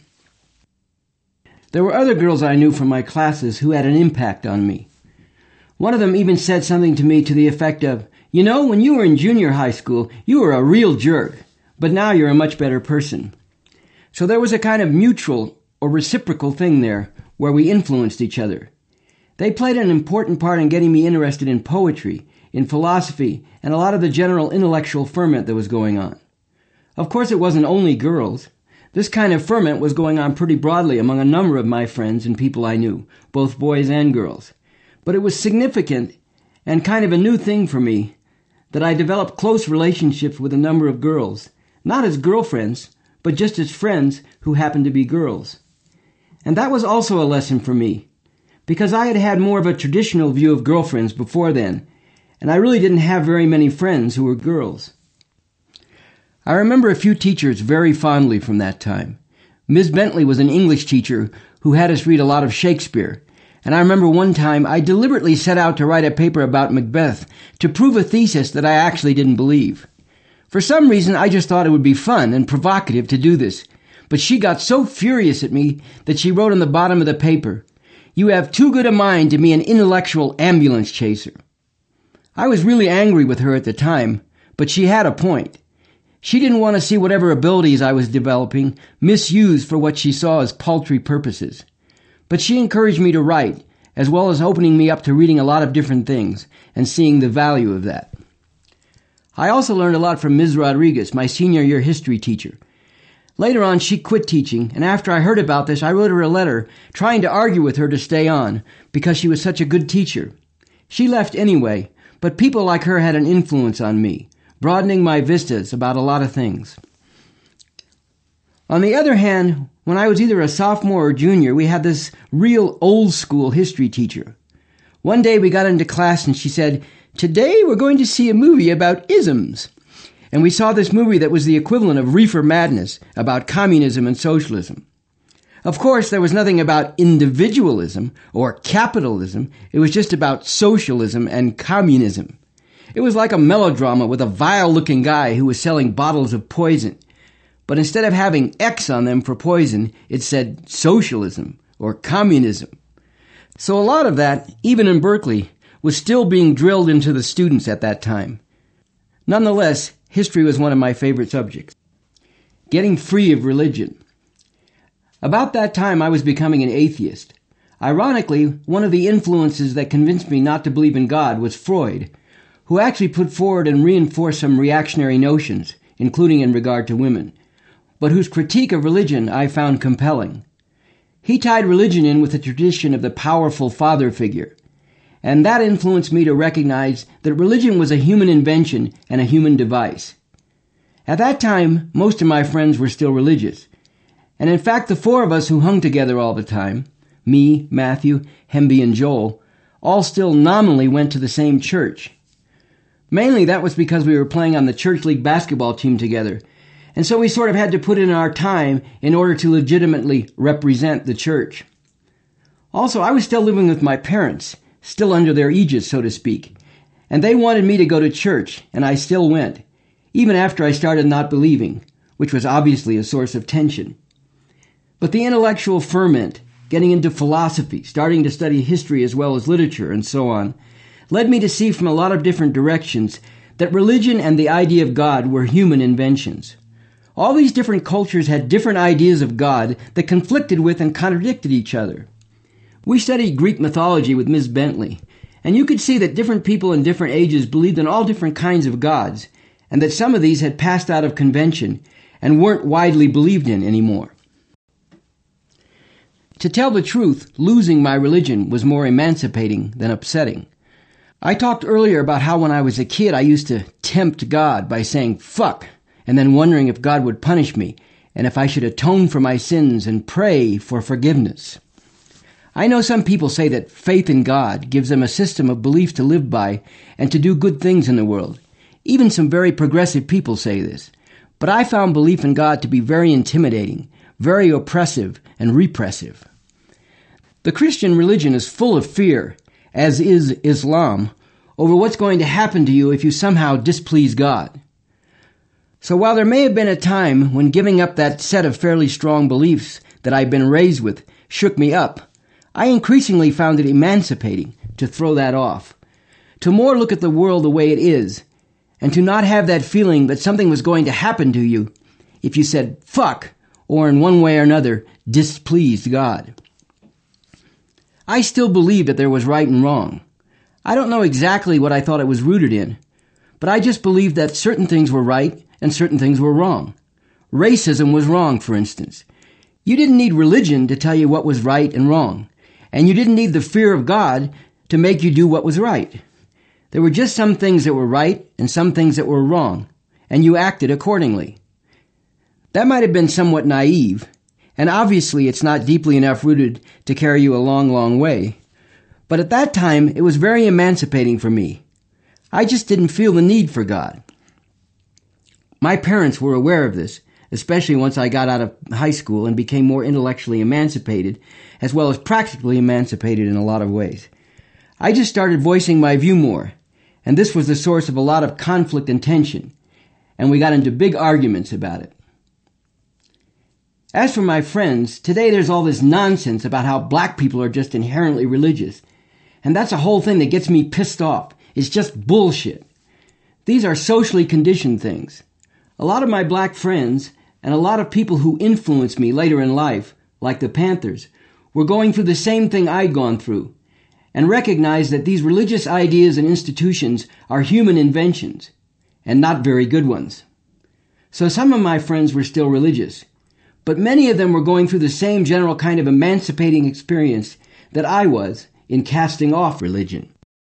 There were other girls I knew from my classes who had an impact on me. One of them even said something to me to the effect of, "You know, when you were in junior high school, you were a real jerk. But now you're a much better person." So there was a kind of mutual or reciprocal thing there where we influenced each other. They played an important part in getting me interested in poetry, in philosophy, and a lot of the general intellectual ferment that was going on. Of course, it wasn't only girls. This kind of ferment was going on pretty broadly among a number of my friends and people I knew, both boys and girls. But it was significant and kind of a new thing for me that I developed close relationships with a number of girls, not as girlfriends, but just as friends who happened to be girls. And that was also a lesson for me, because I had had more of a traditional view of girlfriends before then, and I really didn't have very many friends who were girls. I remember a few teachers very fondly from that time. Ms. Bentley was an English teacher who had us read a lot of Shakespeare, and I remember one time I deliberately set out to write a paper about Macbeth to prove a thesis that I actually didn't believe. For some reason, I just thought it would be fun and provocative to do this, but she got so furious at me that she wrote on the bottom of the paper, "You have too good a mind to be an intellectual ambulance chaser." I was really angry with her at the time, but she had a point. She didn't want to see whatever abilities I was developing misused for what she saw as paltry purposes. But she encouraged me to write, as well as opening me up to reading a lot of different things and seeing the value of that. I also learned a lot from Ms. Rodriguez, my senior year history teacher. Later on, she quit teaching, and after I heard about this, I wrote her a letter trying to argue with her to stay on because she was such a good teacher. She left anyway, but people like her had an influence on me, broadening my vistas about a lot of things. On the other hand, when I was either a sophomore or junior, we had this real old-school history teacher. One day we got into class and she said, "Today we're going to see a movie about isms." And we saw this movie that was the equivalent of Reefer Madness, about communism and socialism. Of course, there was nothing about individualism or capitalism. It was just about socialism and communism. It was like a melodrama with a vile-looking guy who was selling bottles of poison. But instead of having X on them for poison, it said socialism or communism. So a lot of that, even in Berkeley, was still being drilled into the students at that time. Nonetheless, history was one of my favorite subjects. Getting free of religion. About that time, I was becoming an atheist. Ironically, one of the influences that convinced me not to believe in God was Freud, who actually put forward and reinforced some reactionary notions, including in regard to women, but whose critique of religion I found compelling. He tied religion in with the tradition of the powerful father figure, and that influenced me to recognize that religion was a human invention and a human device. At that time, most of my friends were still religious, and in fact the four of us who hung together all the time, me, Matthew, Hemby, and Joel, all still nominally went to the same church. Mainly that was because we were playing on the church league basketball team together, and so we sort of had to put in our time in order to legitimately represent the church. Also, I was still living with my parents, still under their aegis, so to speak, and they wanted me to go to church, and I still went, even after I started not believing, which was obviously a source of tension. But the intellectual ferment, getting into philosophy, starting to study history as well as literature, and so on, led me to see from a lot of different directions that religion and the idea of God were human inventions. All these different cultures had different ideas of God that conflicted with and contradicted each other. We studied Greek mythology with Ms. Bentley, and you could see that different people in different ages believed in all different kinds of gods, and that some of these had passed out of convention and weren't widely believed in anymore. To tell the truth, losing my religion was more emancipating than upsetting. I talked earlier about how when I was a kid I used to tempt God by saying fuck, and then wondering if God would punish me, and if I should atone for my sins and pray for forgiveness. I know some people say that faith in God gives them a system of belief to live by and to do good things in the world. Even some very progressive people say this. But I found belief in God to be very intimidating, very oppressive and repressive. The Christian religion is full of fear, as is Islam, over what's going to happen to you if you somehow displease God. So while there may have been a time when giving up that set of fairly strong beliefs that I'd been raised with shook me up, I increasingly found it emancipating to throw that off, to more look at the world the way it is, and to not have that feeling that something was going to happen to you if you said fuck or in one way or another displeased God. I still believe that there was right and wrong. I don't know exactly what I thought it was rooted in, but I just believed that certain things were right and certain things were wrong. Racism was wrong, for instance. You didn't need religion to tell you what was right and wrong, and you didn't need the fear of God to make you do what was right. There were just some things that were right and some things that were wrong, and you acted accordingly. That might have been somewhat naive, and obviously it's not deeply enough rooted to carry you a long, long way. But at that time, it was very emancipating for me. I just didn't feel the need for God. My parents were aware of this, especially once I got out of high school and became more intellectually emancipated, as well as practically emancipated in a lot of ways. I just started voicing my view more, and this was the source of a lot of conflict and tension, and we got into big arguments about it. As for my friends, today there's all this nonsense about how black people are just inherently religious, and that's a whole thing that gets me pissed off. It's just bullshit. These are socially conditioned things. A lot of my black friends, and a lot of people who influenced me later in life, like the Panthers, were going through the same thing I'd gone through, and recognized that these religious ideas and institutions are human inventions, and not very good ones. So some of my friends were still religious, but many of them were going through the same general kind of emancipating experience that I was in casting off religion.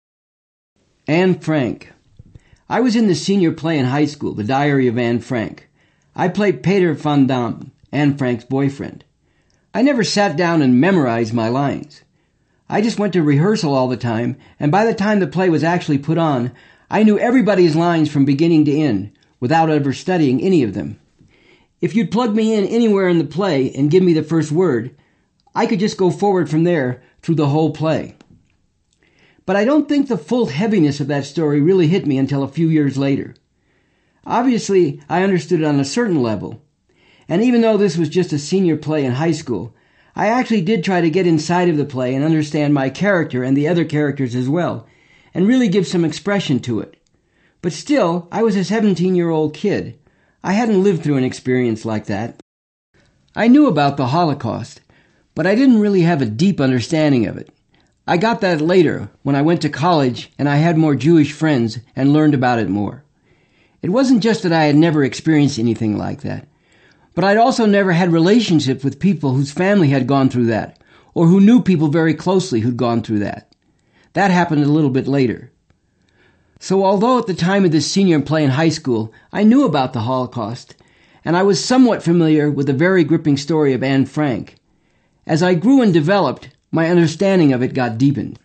Anne Frank. I was in the senior play in high school, The Diary of Anne Frank. I played Peter van Dam, Anne Frank's boyfriend. I never sat down and memorized my lines. I just went to rehearsal all the time, and by the time the play was actually put on, I knew everybody's lines from beginning to end, without ever studying any of them. If you'd plug me in anywhere in the play and give me the first word, I could just go forward from there through the whole play. But I don't think the full heaviness of that story really hit me until a few years later. Obviously, I understood it on a certain level, and even though this was just a senior play in high school, I actually did try to get inside of the play and understand my character and the other characters as well, and really give some expression to it. But still, I was a 17-year-old kid. I hadn't lived through an experience like that. I knew about the Holocaust, but I didn't really have a deep understanding of it. I got that later, when I went to college and I had more Jewish friends and learned about it more. It wasn't just that I had never experienced anything like that, but I'd also never had relationships with people whose family had gone through that, or who knew people very closely who'd gone through that. That happened a little bit later. So although at the time of this senior play in high school, I knew about the Holocaust, and I was somewhat familiar with the very gripping story of Anne Frank, as I grew and developed, my understanding of it got deepened.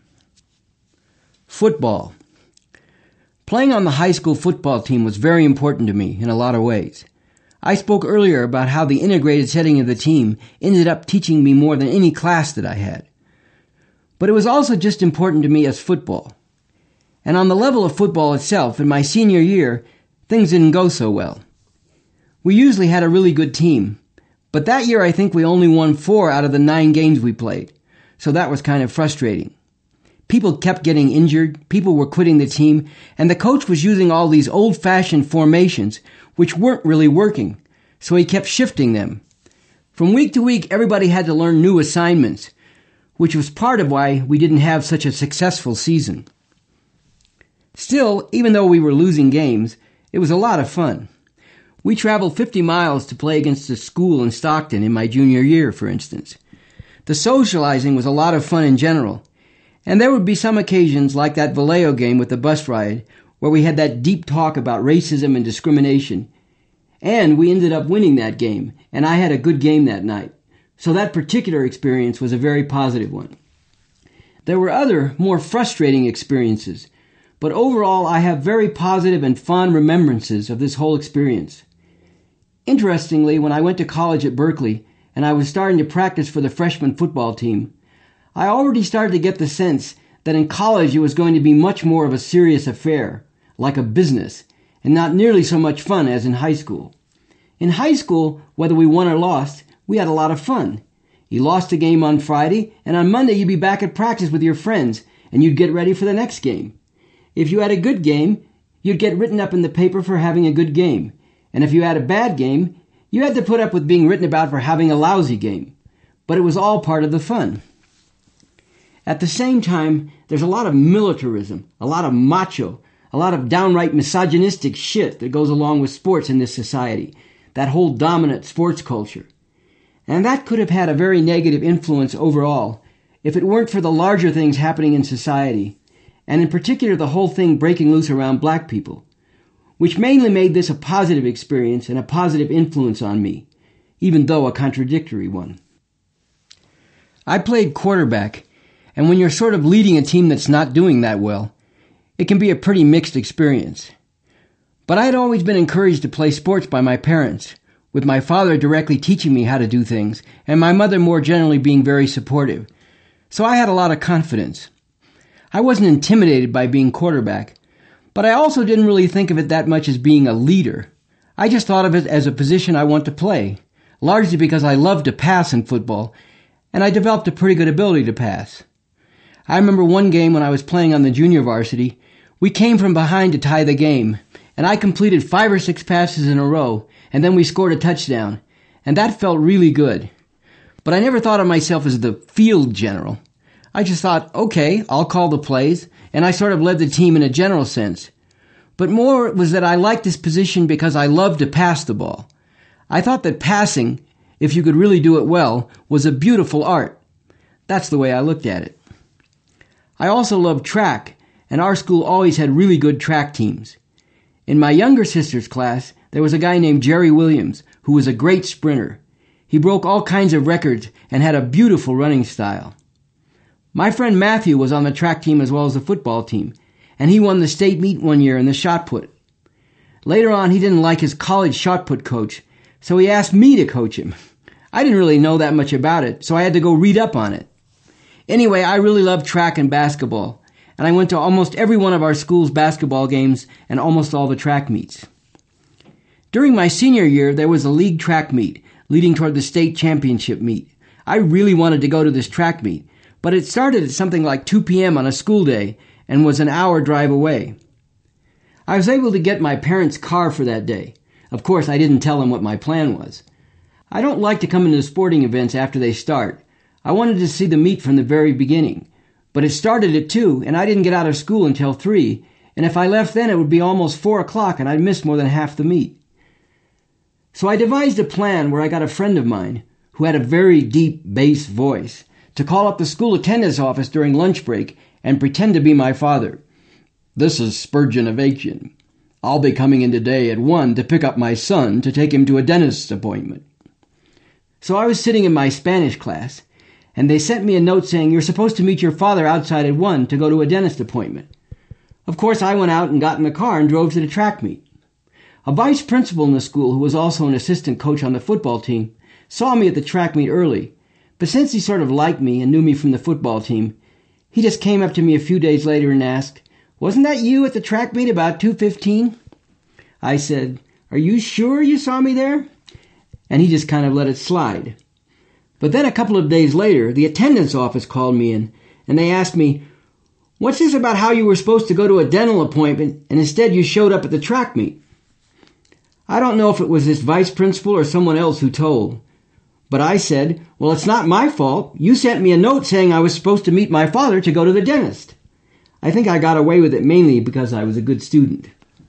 Football. Playing on the high school football team was very important to me in a lot of ways. I spoke earlier about how the integrated setting of the team ended up teaching me more than any class that I had. But it was also just important to me as football. And on the level of football itself, in my senior year, things didn't go so well. We usually had a really good team, but that year I think we only won 4 out of the 9 games we played. So that was kind of frustrating. People kept getting injured, people were quitting the team, and the coach was using all these old-fashioned formations which weren't really working, so he kept shifting them. From week to week, everybody had to learn new assignments, which was part of why we didn't have such a successful season. Still, even though we were losing games, it was a lot of fun. We traveled 50 miles to play against a school in Stockton in my junior year, for instance. The socializing was a lot of fun in general, and there would be some occasions like that Vallejo game with the bus ride where we had that deep talk about racism and discrimination, and we ended up winning that game, and I had a good game that night, so that particular experience was a very positive one. There were other, more frustrating experiences, but overall I have very positive and fond remembrances of this whole experience. Interestingly, when I went to college at Berkeley, and I was starting to practice for the freshman football team, I already started to get the sense that in college it was going to be much more of a serious affair, like a business, and not nearly so much fun as in high school. In high school, whether we won or lost, we had a lot of fun. You lost a game on Friday, and on Monday you'd be back at practice with your friends, and you'd get ready for the next game. If you had a good game, you'd get written up in the paper for having a good game, and if you had a bad game, you had to put up with being written about for having a lousy game. But it was all part of the fun. At the same time, there's a lot of militarism, a lot of macho, a lot of downright misogynistic shit that goes along with sports in this society, that whole dominant sports culture. And that could have had a very negative influence overall if it weren't for the larger things happening in society, and in particular the whole thing breaking loose around black people, which mainly made this a positive experience and a positive influence on me, even though a contradictory one. I played quarterback, and when you're sort of leading a team that's not doing that well, it can be a pretty mixed experience. But I had always been encouraged to play sports by my parents, with my father directly teaching me how to do things, and my mother more generally being very supportive. So I had a lot of confidence. I wasn't intimidated by being quarterback, but I also didn't really think of it that much as being a leader. I just thought of it as a position I want to play, largely because I love to pass in football, and I developed a pretty good ability to pass. I remember one game when I was playing on the junior varsity, we came from behind to tie the game, and I completed 5 or 6 passes in a row, and then we scored a touchdown, and that felt really good. But I never thought of myself as the field general. I just thought, okay, I'll call the plays, and I sort of led the team in a general sense. But more it was that I liked this position because I loved to pass the ball. I thought that passing, if you could really do it well, was a beautiful art. That's the way I looked at it. I also loved track, and our school always had really good track teams. In my younger sister's class, there was a guy named Jerry Williams, who was a great sprinter. He broke all kinds of records and had a beautiful running style. My friend Matthew was on the track team as well as the football team, and he won the state meet one year in the shot put. Later on, he didn't like his college shot put coach, so he asked me to coach him. I didn't really know that much about it, so I had to go read up on it. Anyway, I really loved track and basketball, and I went to almost every one of our school's basketball games and almost all the track meets. During my senior year, there was a league track meet leading toward the state championship meet. I really wanted to go to this track meet, but it started at something like 2 p.m. on a school day and was an hour drive away. I was able to get my parents' car for that day. Of course, I didn't tell them what my plan was. I don't like to come into sporting events after they start. I wanted to see the meet from the very beginning. But it started at 2, and I didn't get out of school until 3, and if I left then it would be almost 4 o'clock and I'd miss more than half the meet. So I devised a plan where I got a friend of mine, who had a very deep bass voice, to call up the school attendance office during lunch break and pretend to be my father. "This is Spurgeon of Aiken. I'll be coming in today at 1 to pick up my son to take him to a dentist's appointment." So I was sitting in my Spanish class, and they sent me a note saying, "You're supposed to meet your father outside at 1 to go to a dentist appointment." Of course, I went out and got in the car and drove to the track meet. A vice principal in the school, who was also an assistant coach on the football team, saw me at the track meet early, but since he sort of liked me and knew me from the football team, he just came up to me a few days later and asked, "Wasn't that you at the track meet about 2:15? I said, "Are you sure you saw me there?" And he just kind of let it slide. But then a couple of days later, the attendance office called me in, and they asked me, "What's this about how you were supposed to go to a dental appointment, and instead you showed up at the track meet?" I don't know if it was this vice principal or someone else who told, but I said, "Well, it's not my fault. You sent me a note saying I was supposed to meet my father to go to the dentist." I think I got away with it mainly because I was a good student.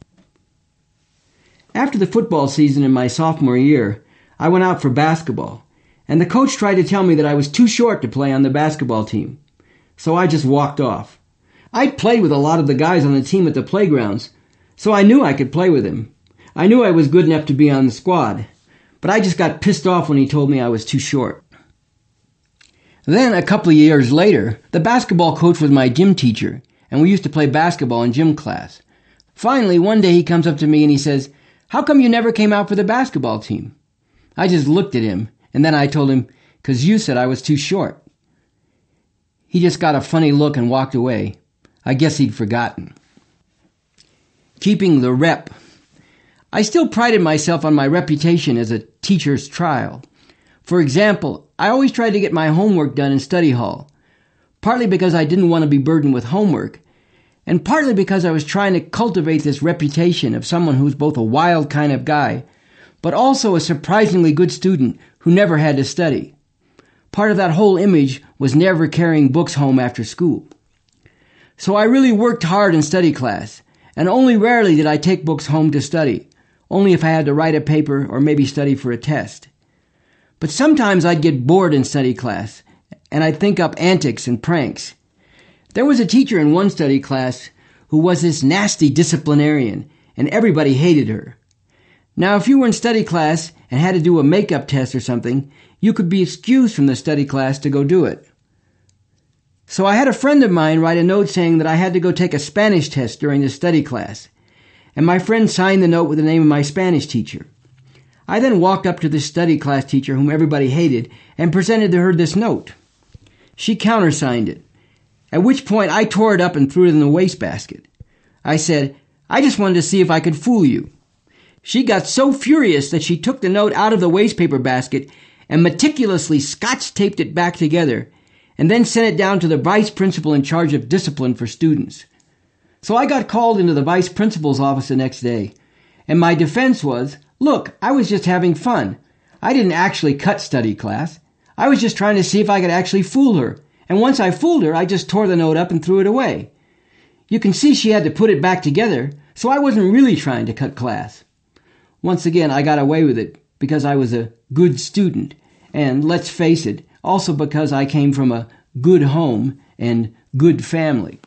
After the football season in my sophomore year, I went out for basketball, and the coach tried to tell me that I was too short to play on the basketball team. So I just walked off. I'd played with a lot of the guys on the team at the playgrounds, so I knew I could play with him. I knew I was good enough to be on the squad, but I just got pissed off when he told me I was too short. Then, a couple of years later, the basketball coach was my gym teacher, and we used to play basketball in gym class. Finally, one day he comes up to me and he says, "How come you never came out for the basketball team?" I just looked at him, and then I told him, "'Cause you said I was too short." He just got a funny look and walked away. I guess he'd forgotten. Keeping the rep. I still prided myself on my reputation as a teacher's trial. For example, I always tried to get my homework done in study hall, partly because I didn't want to be burdened with homework, and partly because I was trying to cultivate this reputation of someone who was both a wild kind of guy, but also a surprisingly good student who never had to study. Part of that whole image was never carrying books home after school. So I really worked hard in study class, and only rarely did I take books home to study, only if I had to write a paper or maybe study for a test. But sometimes I'd get bored in study class, and I'd think up antics and pranks. There was a teacher in one study class who was this nasty disciplinarian, and everybody hated her. Now, if you were in study class and had to do a makeup test or something, you could be excused from the study class to go do it. So I had a friend of mine write a note saying that I had to go take a Spanish test during the study class, and my friend signed the note with the name of my Spanish teacher. I then walked up to this study class teacher whom everybody hated and presented to her this note. She countersigned it, at which point I tore it up and threw it in the wastebasket. I said, "I just wanted to see if I could fool you." She got so furious that she took the note out of the wastepaper basket and meticulously scotch-taped it back together, and then sent it down to the vice principal in charge of discipline for students. So I got called into the vice principal's office the next day, and my defense was, "Look, I was just having fun. I didn't actually cut study class. I was just trying to see if I could actually fool her, and once I fooled her, I just tore the note up and threw it away. You can see she had to put it back together, so I wasn't really trying to cut class." Once again, I got away with it because I was a good student, and let's face it, also because I came from a good home and good family.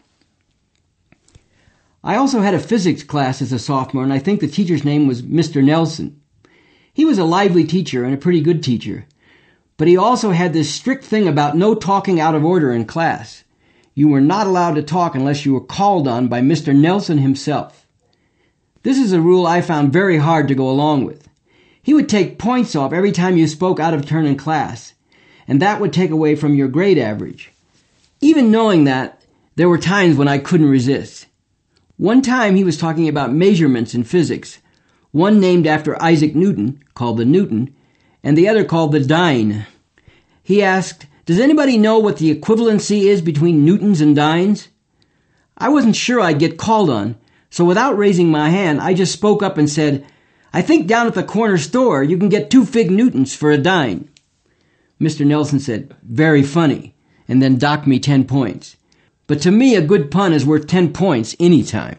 I also had a physics class as a sophomore, and I think the teacher's name was Mr. Nelson. He was a lively teacher and a pretty good teacher, But he also had this strict thing about no talking out of order in class. You were not allowed to talk unless you were called on by Mr. Nelson himself. This is a rule I found very hard to go along with. He would take points off every time you spoke out of turn in class, and that would take away from your grade average. Even knowing that, there were times when I couldn't resist. One time he was talking about measurements in physics, one named after Isaac Newton, called the Newton, and the other called the dyne. He asked, "Does anybody know what the equivalency is between newtons and dynes?" I wasn't sure I'd get called on, so without raising my hand, I just spoke up and said, "I think down at the corner store you can get 2 fig newtons for a dyne." Mr. Nelson said, "Very funny," and then docked me 10 points. But to me, a good pun is worth 10 points any time.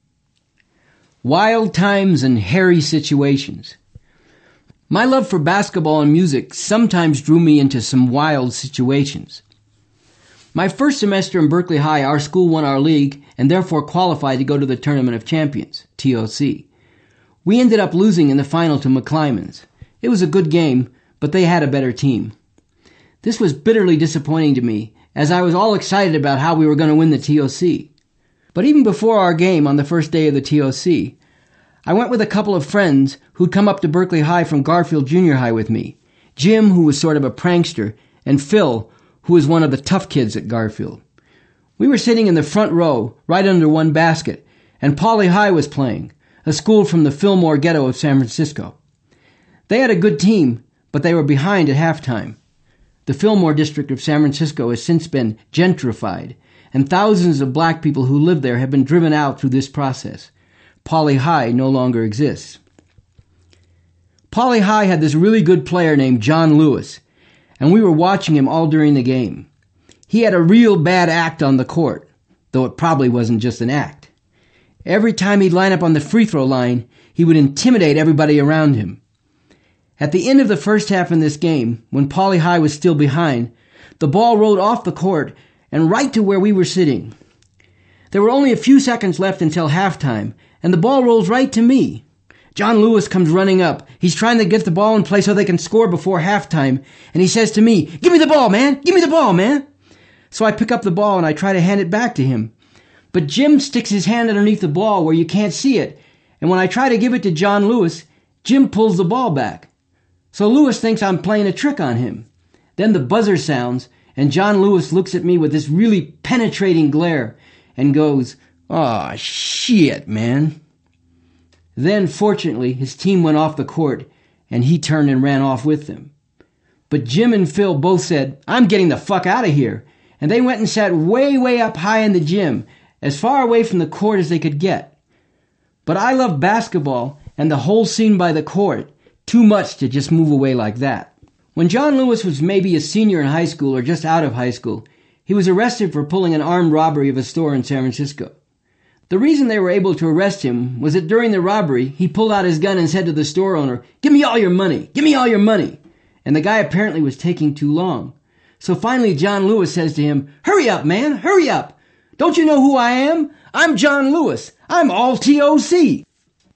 Wild times and hairy situations. My love for basketball and music sometimes drew me into some wild situations. My first semester in Berkeley High, our school won our league and therefore qualified to go to the Tournament of Champions, TOC. We ended up losing in the final to McClymonds. It was a good game, but they had a better team. This was bitterly disappointing to me, as I was all excited about how we were going to win the TOC. But even before our game on the first day of the TOC, I went with a couple of friends who'd come up to Berkeley High from Garfield Junior High with me. Jim, who was sort of a prankster, and Phil, who was one of the tough kids at Garfield. We were sitting in the front row, right under one basket, and Pauley High was playing, a school from the Fillmore ghetto of San Francisco. They had a good team, but they were behind at halftime. The Fillmore district of San Francisco has since been gentrified, and thousands of black people who live there have been driven out through this process. Pauley High no longer exists. Pauley High had this really good player named John Lewis, and we were watching him all during the game. He had a real bad act on the court, though it probably wasn't just an act. Every time he'd line up on the free throw line, he would intimidate everybody around him. At the end of the first half in this game, when Pauley High was still behind, the ball rolled off the court and right to where we were sitting. There were only a few seconds left until halftime, and the ball rolls right to me. John Lewis comes running up. He's trying to get the ball in play so they can score before halftime, and he says to me, "Give me the ball, man! Give me the ball, man!" So I pick up the ball and I try to hand it back to him. But Jim sticks his hand underneath the ball where you can't see it, and when I try to give it to John Lewis, Jim pulls the ball back. So Lewis thinks I'm playing a trick on him. Then the buzzer sounds, and John Lewis looks at me with this really penetrating glare and goes, "Aw, shit, man." Then, fortunately, his team went off the court, and he turned and ran off with them. But Jim and Phil both said, "I'm getting the fuck out of here," and they went and sat way, way up high in the gym, as far away from the court as they could get. But I love basketball and the whole scene by the court too much to just move away like that. When John Lewis was maybe a senior in high school or just out of high school, he was arrested for pulling an armed robbery of a store in San Francisco. The reason they were able to arrest him was that during the robbery, he pulled out his gun and said to the store owner, "Give me all your money! Give me all your money!" And the guy apparently was taking too long. So finally John Lewis says to him, "Hurry up, man! Hurry up! Don't you know who I am? I'm John Lewis. I'm all TOC!"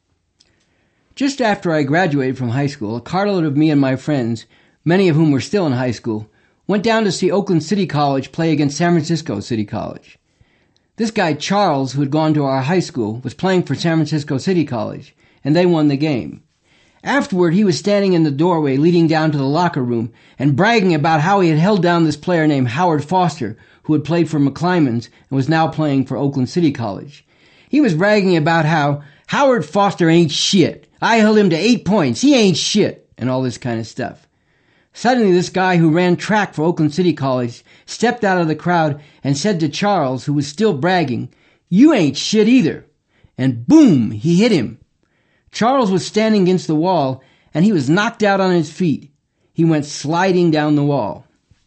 Just after I graduated from high school, a carload of me and my friends, many of whom were still in high school, went down to see Oakland City College play against San Francisco City College. This guy, Charles, who had gone to our high school, was playing for San Francisco City College, and they won the game. Afterward, he was standing in the doorway leading down to the locker room and bragging about how he had held down this player named Howard Foster, who had played for McClymonds and was now playing for Oakland City College. He was bragging about how Howard Foster ain't shit. I held him to 8 points. He ain't shit, and all this kind of stuff. Suddenly, this guy who ran track for Oakland City College stepped out of the crowd and said to Charles, who was still bragging, "You ain't shit either." And boom, he hit him. Charles was standing against the wall, and he was knocked out on his feet. He went sliding down the wall.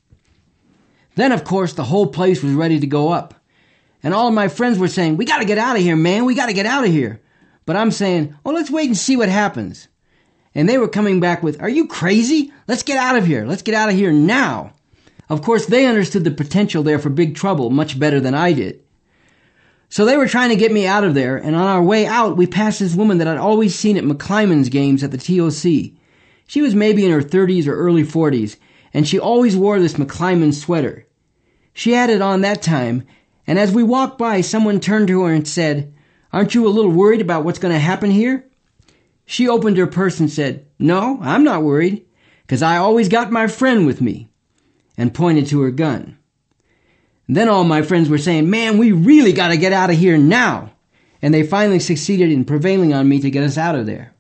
Then, of course, the whole place was ready to go up. And all of my friends were saying, "We got to get out of here, man. We got to get out of here." But I'm saying, "Oh, let's wait and see what happens." And they were coming back with, "Are you crazy? Let's get out of here. Let's get out of here now." Of course, they understood the potential there for big trouble much better than I did. So they were trying to get me out of there, and on our way out, we passed this woman that I'd always seen at McClymonds games at the TOC. She was maybe in her 30s or early 40s, and she always wore this McClymonds sweater. She had it on that time, and as we walked by, someone turned to her and said, "Aren't you a little worried about what's going to happen here?" She opened her purse and said, "No, I'm not worried, 'cause I always got my friend with me," and pointed to her gun. And then all my friends were saying, "Man, we really got to get out of here now," and they finally succeeded in prevailing on me to get us out of there.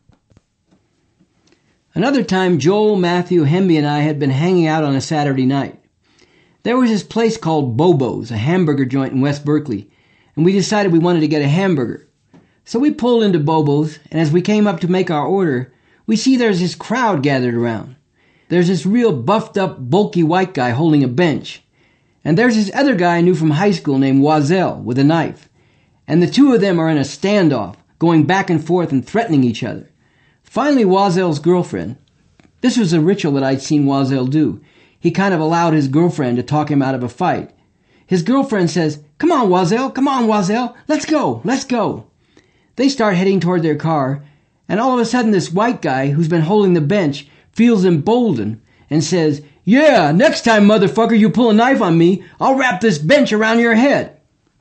Another time, Joel, Matthew, Hemby, and I had been hanging out on a Saturday night. There was this place called Bobo's, a hamburger joint in West Berkeley, and we decided we wanted to get a hamburger. So we pulled into Bobo's, and as we came up to make our order, we see there's this crowd gathered around. There's this real buffed up, bulky white guy holding a bench. And there's this other guy I knew from high school named Wazell with a knife. And the two of them are in a standoff, going back and forth and threatening each other. Finally, Wazell's girlfriend, this was a ritual that I'd seen Wazell do. He kind of allowed his girlfriend to talk him out of a fight. His girlfriend says, come on, Wazell, let's go. They start heading toward their car, and all of a sudden this white guy who's been holding the bench feels emboldened and says, "Yeah, next time, motherfucker, you pull a knife on me, I'll wrap this bench around your head."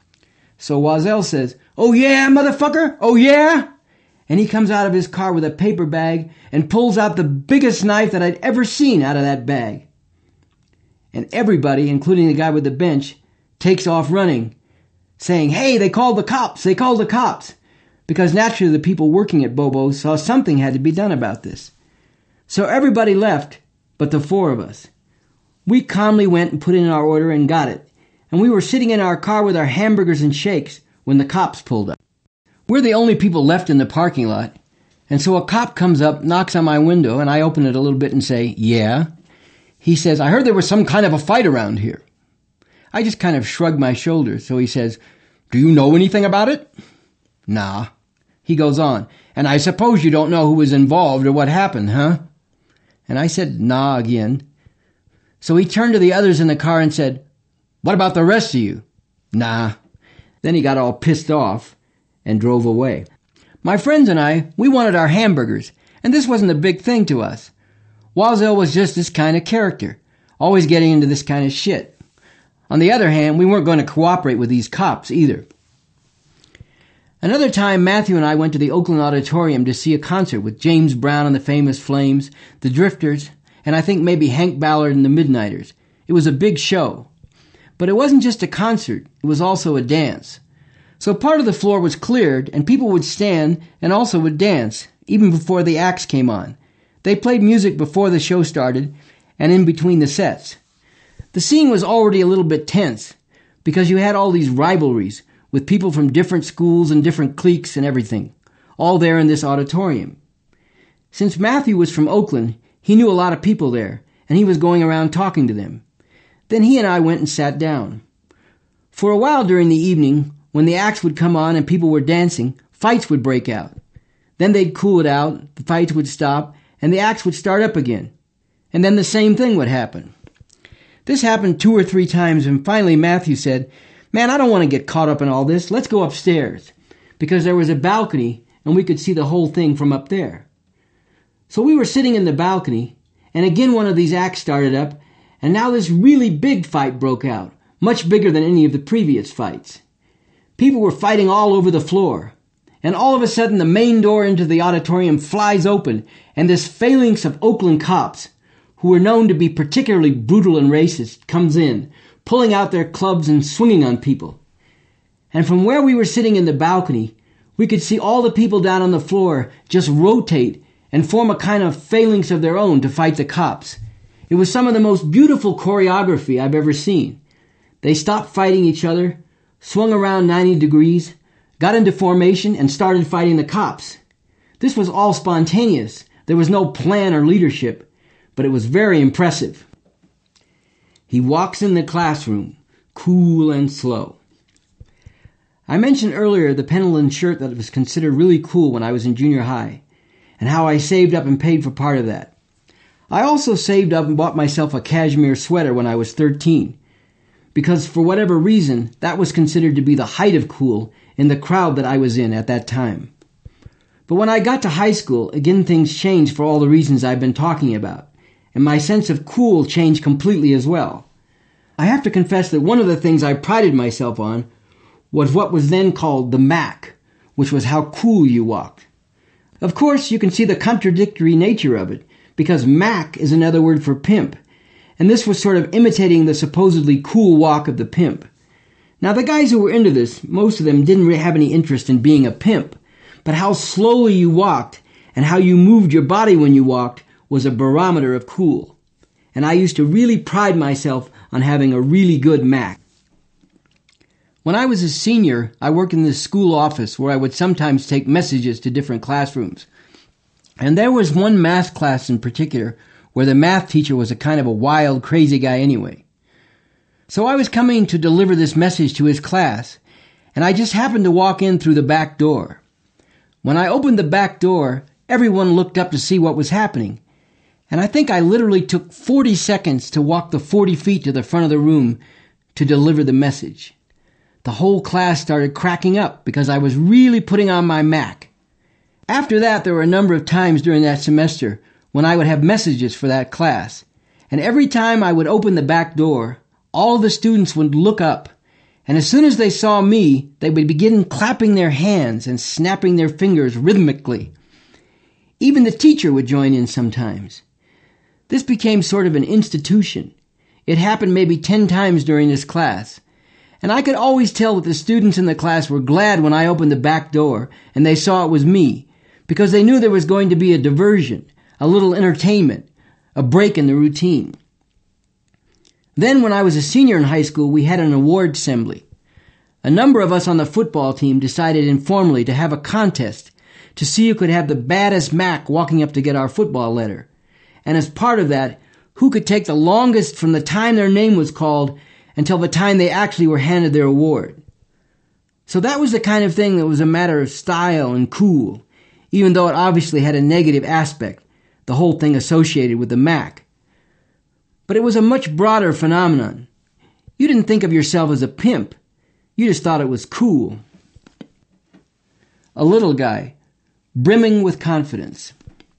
So Wazell says, "Oh yeah, motherfucker, oh yeah?" And he comes out of his car with a paper bag and pulls out the biggest knife that I'd ever seen out of that bag. And everybody, including the guy with the bench, takes off running, saying, "Hey, they called the cops. Because naturally the people working at Bobo's saw something had to be done about this. So everybody left, but the four of us. We calmly went and put in our order and got it. And we were sitting in our car with our hamburgers and shakes when the cops pulled up. We're the only people left in the parking lot. And so a cop comes up, knocks on my window, and I open it a little bit and say, "Yeah." He says, "I heard there was some kind of a fight around here." I just kind of shrugged my shoulders. So he says, "Do you know anything about it?" "Nah." He goes on, "And I suppose you don't know who was involved or what happened, huh?" And I said, "Nah," again. So he turned to the others in the car and said, "What about the rest of you?" "Nah." Then he got all pissed off and drove away. My friends and I, we wanted our hamburgers, and this wasn't a big thing to us. Wazell was just this kind of character, always getting into this kind of shit. On the other hand, we weren't going to cooperate with these cops either. Another time, Matthew and I went to the Oakland Auditorium to see a concert with James Brown and the Famous Flames, the Drifters, and I think maybe Hank Ballard and the Midnighters. It was a big show. But it wasn't just a concert, it was also a dance. So part of the floor was cleared, and people would stand and also would dance, even before the acts came on. They played music before the show started and in between the sets. The scene was already a little bit tense, because you had all these rivalries with people from different schools and different cliques and everything, all there in this auditorium. Since Matthew was from Oakland, he knew a lot of people there, and he was going around talking to them. Then he and I went and sat down. For a while during the evening, when the acts would come on and people were dancing, fights would break out. Then they'd cool it out, the fights would stop, and the acts would start up again. And then the same thing would happen. This happened 2 or 3 times, and finally Matthew said, "Man, I don't want to get caught up in all this. Let's go upstairs." Because there was a balcony, and we could see the whole thing from up there. So we were sitting in the balcony, and again one of these acts started up, and now this really big fight broke out, much bigger than any of the previous fights. People were fighting all over the floor. And all of a sudden, the main door into the auditorium flies open, and this phalanx of Oakland cops, who were known to be particularly brutal and racist, comes in, pulling out their clubs and swinging on people. And from where we were sitting in the balcony, we could see all the people down on the floor just rotate and form a kind of phalanx of their own to fight the cops. It was some of the most beautiful choreography I've ever seen. They stopped fighting each other, swung around 90 degrees, got into formation, and started fighting the cops. This was all spontaneous. There was no plan or leadership, but it was very impressive. He walks in the classroom, cool and slow. I mentioned earlier the Pendleton shirt that was considered really cool when I was in junior high, and how I saved up and paid for part of that. I also saved up and bought myself a cashmere sweater when I was 13, because for whatever reason, that was considered to be the height of cool in the crowd that I was in at that time. But when I got to high school, again things changed for all the reasons I've been talking about, and my sense of cool changed completely as well. I have to confess that one of the things I prided myself on was what was then called the Mac, which was how cool you walked. Of course, you can see the contradictory nature of it, because Mac is another word for pimp, and this was sort of imitating the supposedly cool walk of the pimp. Now, the guys who were into this, most of them didn't really have any interest in being a pimp, but how slowly you walked and how you moved your body when you walked was a barometer of cool. And I used to really pride myself on having a really good Mac. When I was a senior, I worked in this school office where I would sometimes take messages to different classrooms. And there was one math class in particular where the math teacher was a kind of a wild, crazy guy anyway. So I was coming to deliver this message to his class, and I just happened to walk in through the back door. When I opened the back door, everyone looked up to see what was happening, and I think I literally took 40 seconds to walk the 40 feet to the front of the room to deliver the message. The whole class started cracking up because I was really putting on my Mac. After that, there were a number of times during that semester when I would have messages for that class, and every time I would open the back door, all the students would look up, and as soon as they saw me, they would begin clapping their hands and snapping their fingers rhythmically. Even the teacher would join in sometimes. This became sort of an institution. It happened maybe 10 times during this class, and I could always tell that the students in the class were glad when I opened the back door and they saw it was me, because they knew there was going to be a diversion, a little entertainment, a break in the routine. Then, when I was a senior in high school, we had an award assembly. A number of us on the football team decided informally to have a contest to see who could have the baddest Mac walking up to get our football letter. And as part of that, who could take the longest from the time their name was called until the time they actually were handed their award. So that was the kind of thing that was a matter of style and cool, even though it obviously had a negative aspect, the whole thing associated with the Mac. But it was a much broader phenomenon. You didn't think of yourself as a pimp. You just thought it was cool. A little guy, brimming with confidence.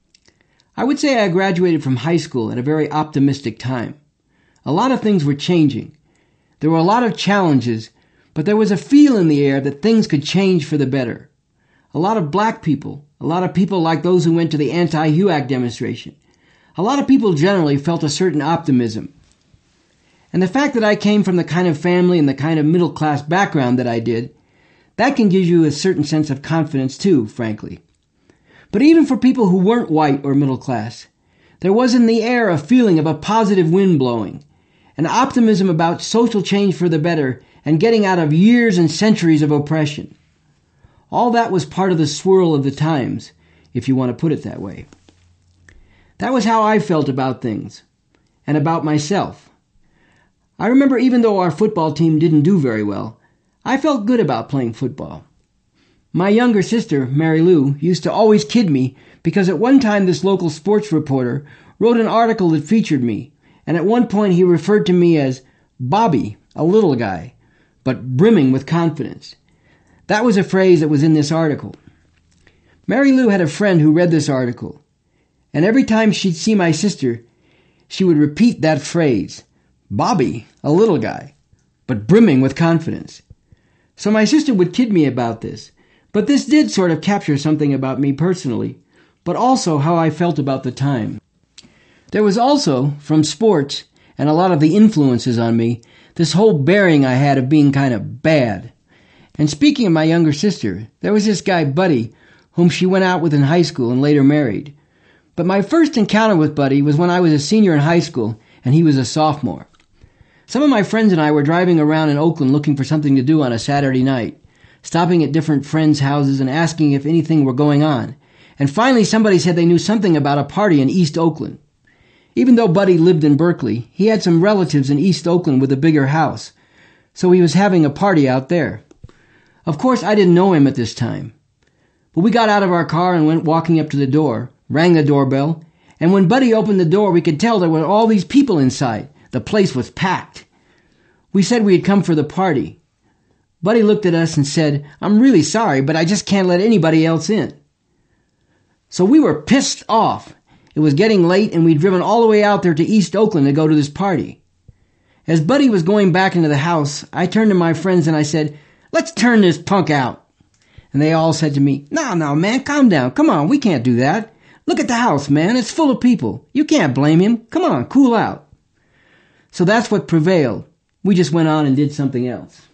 I would say I graduated from high school at a very optimistic time. A lot of things were changing. There were a lot of challenges, but there was a feel in the air that things could change for the better. A lot of black people, a lot of people like those who went to the anti-HUAC demonstration, a lot of people generally felt a certain optimism. And the fact that I came from the kind of family and the kind of middle-class background that I did, that can give you a certain sense of confidence too, frankly. But even for people who weren't white or middle class, there was in the air a feeling of a positive wind blowing, an optimism about social change for the better and getting out of years and centuries of oppression. All that was part of the swirl of the times, if you want to put it that way. That was how I felt about things, and about myself. I remember even though our football team didn't do very well, I felt good about playing football. My younger sister, Mary Lou, used to always kid me because at one time this local sports reporter wrote an article that featured me, and at one point he referred to me as Bobby, a little guy, but brimming with confidence. That was a phrase that was in this article. Mary Lou had a friend who read this article, and every time she'd see my sister, she would repeat that phrase, Bobby, a little guy, but brimming with confidence. So my sister would kid me about this, but this did sort of capture something about me personally, but also how I felt about the time. There was also, from sports and a lot of the influences on me, this whole bearing I had of being kind of bad. And speaking of my younger sister, there was this guy, Buddy, whom she went out with in high school and later married. But my first encounter with Buddy was when I was a senior in high school and he was a sophomore. Some of my friends and I were driving around in Oakland looking for something to do on a Saturday night, stopping at different friends' houses and asking if anything were going on. And finally somebody said they knew something about a party in East Oakland. Even though Buddy lived in Berkeley, he had some relatives in East Oakland with a bigger house, so he was having a party out there. Of course, I didn't know him at this time. But we got out of our car and went walking up to the door, rang the doorbell, and when Buddy opened the door, we could tell there were all these people inside. The place was packed. We said we had come for the party. Buddy looked at us and said, "I'm really sorry, but I just can't let anybody else in." So we were pissed off, It was getting late, and we'd driven all the way out there to East Oakland to go to this party. As Buddy was going back into the house, I turned to my friends and I said, "Let's turn this punk out." And they all said to me, No, man, calm down. Come on, we can't do that. Look at the house, man. It's full of people. You can't blame him. Come on, cool out." So that's what prevailed. We just went on and did something else.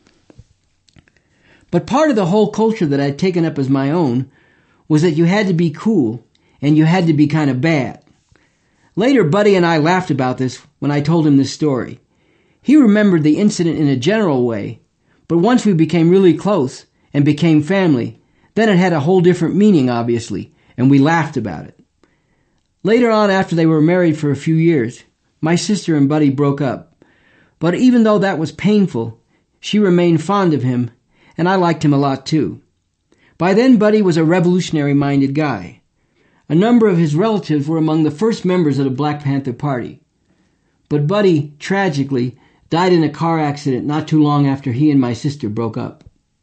But part of the whole culture that I'd taken up as my own was that you had to be cool and you had to be kind of bad. Later, Buddy and I laughed about this when I told him this story. He remembered the incident in a general way, but once we became really close and became family, then it had a whole different meaning, obviously, and we laughed about it. Later on, after they were married for a few years, my sister and Buddy broke up. But even though that was painful, she remained fond of him, and I liked him a lot too. By then, Buddy was a revolutionary-minded guy. A number of his relatives were among the first members of the Black Panther Party. But Buddy, tragically, died in a car accident not too long after he and my sister broke up.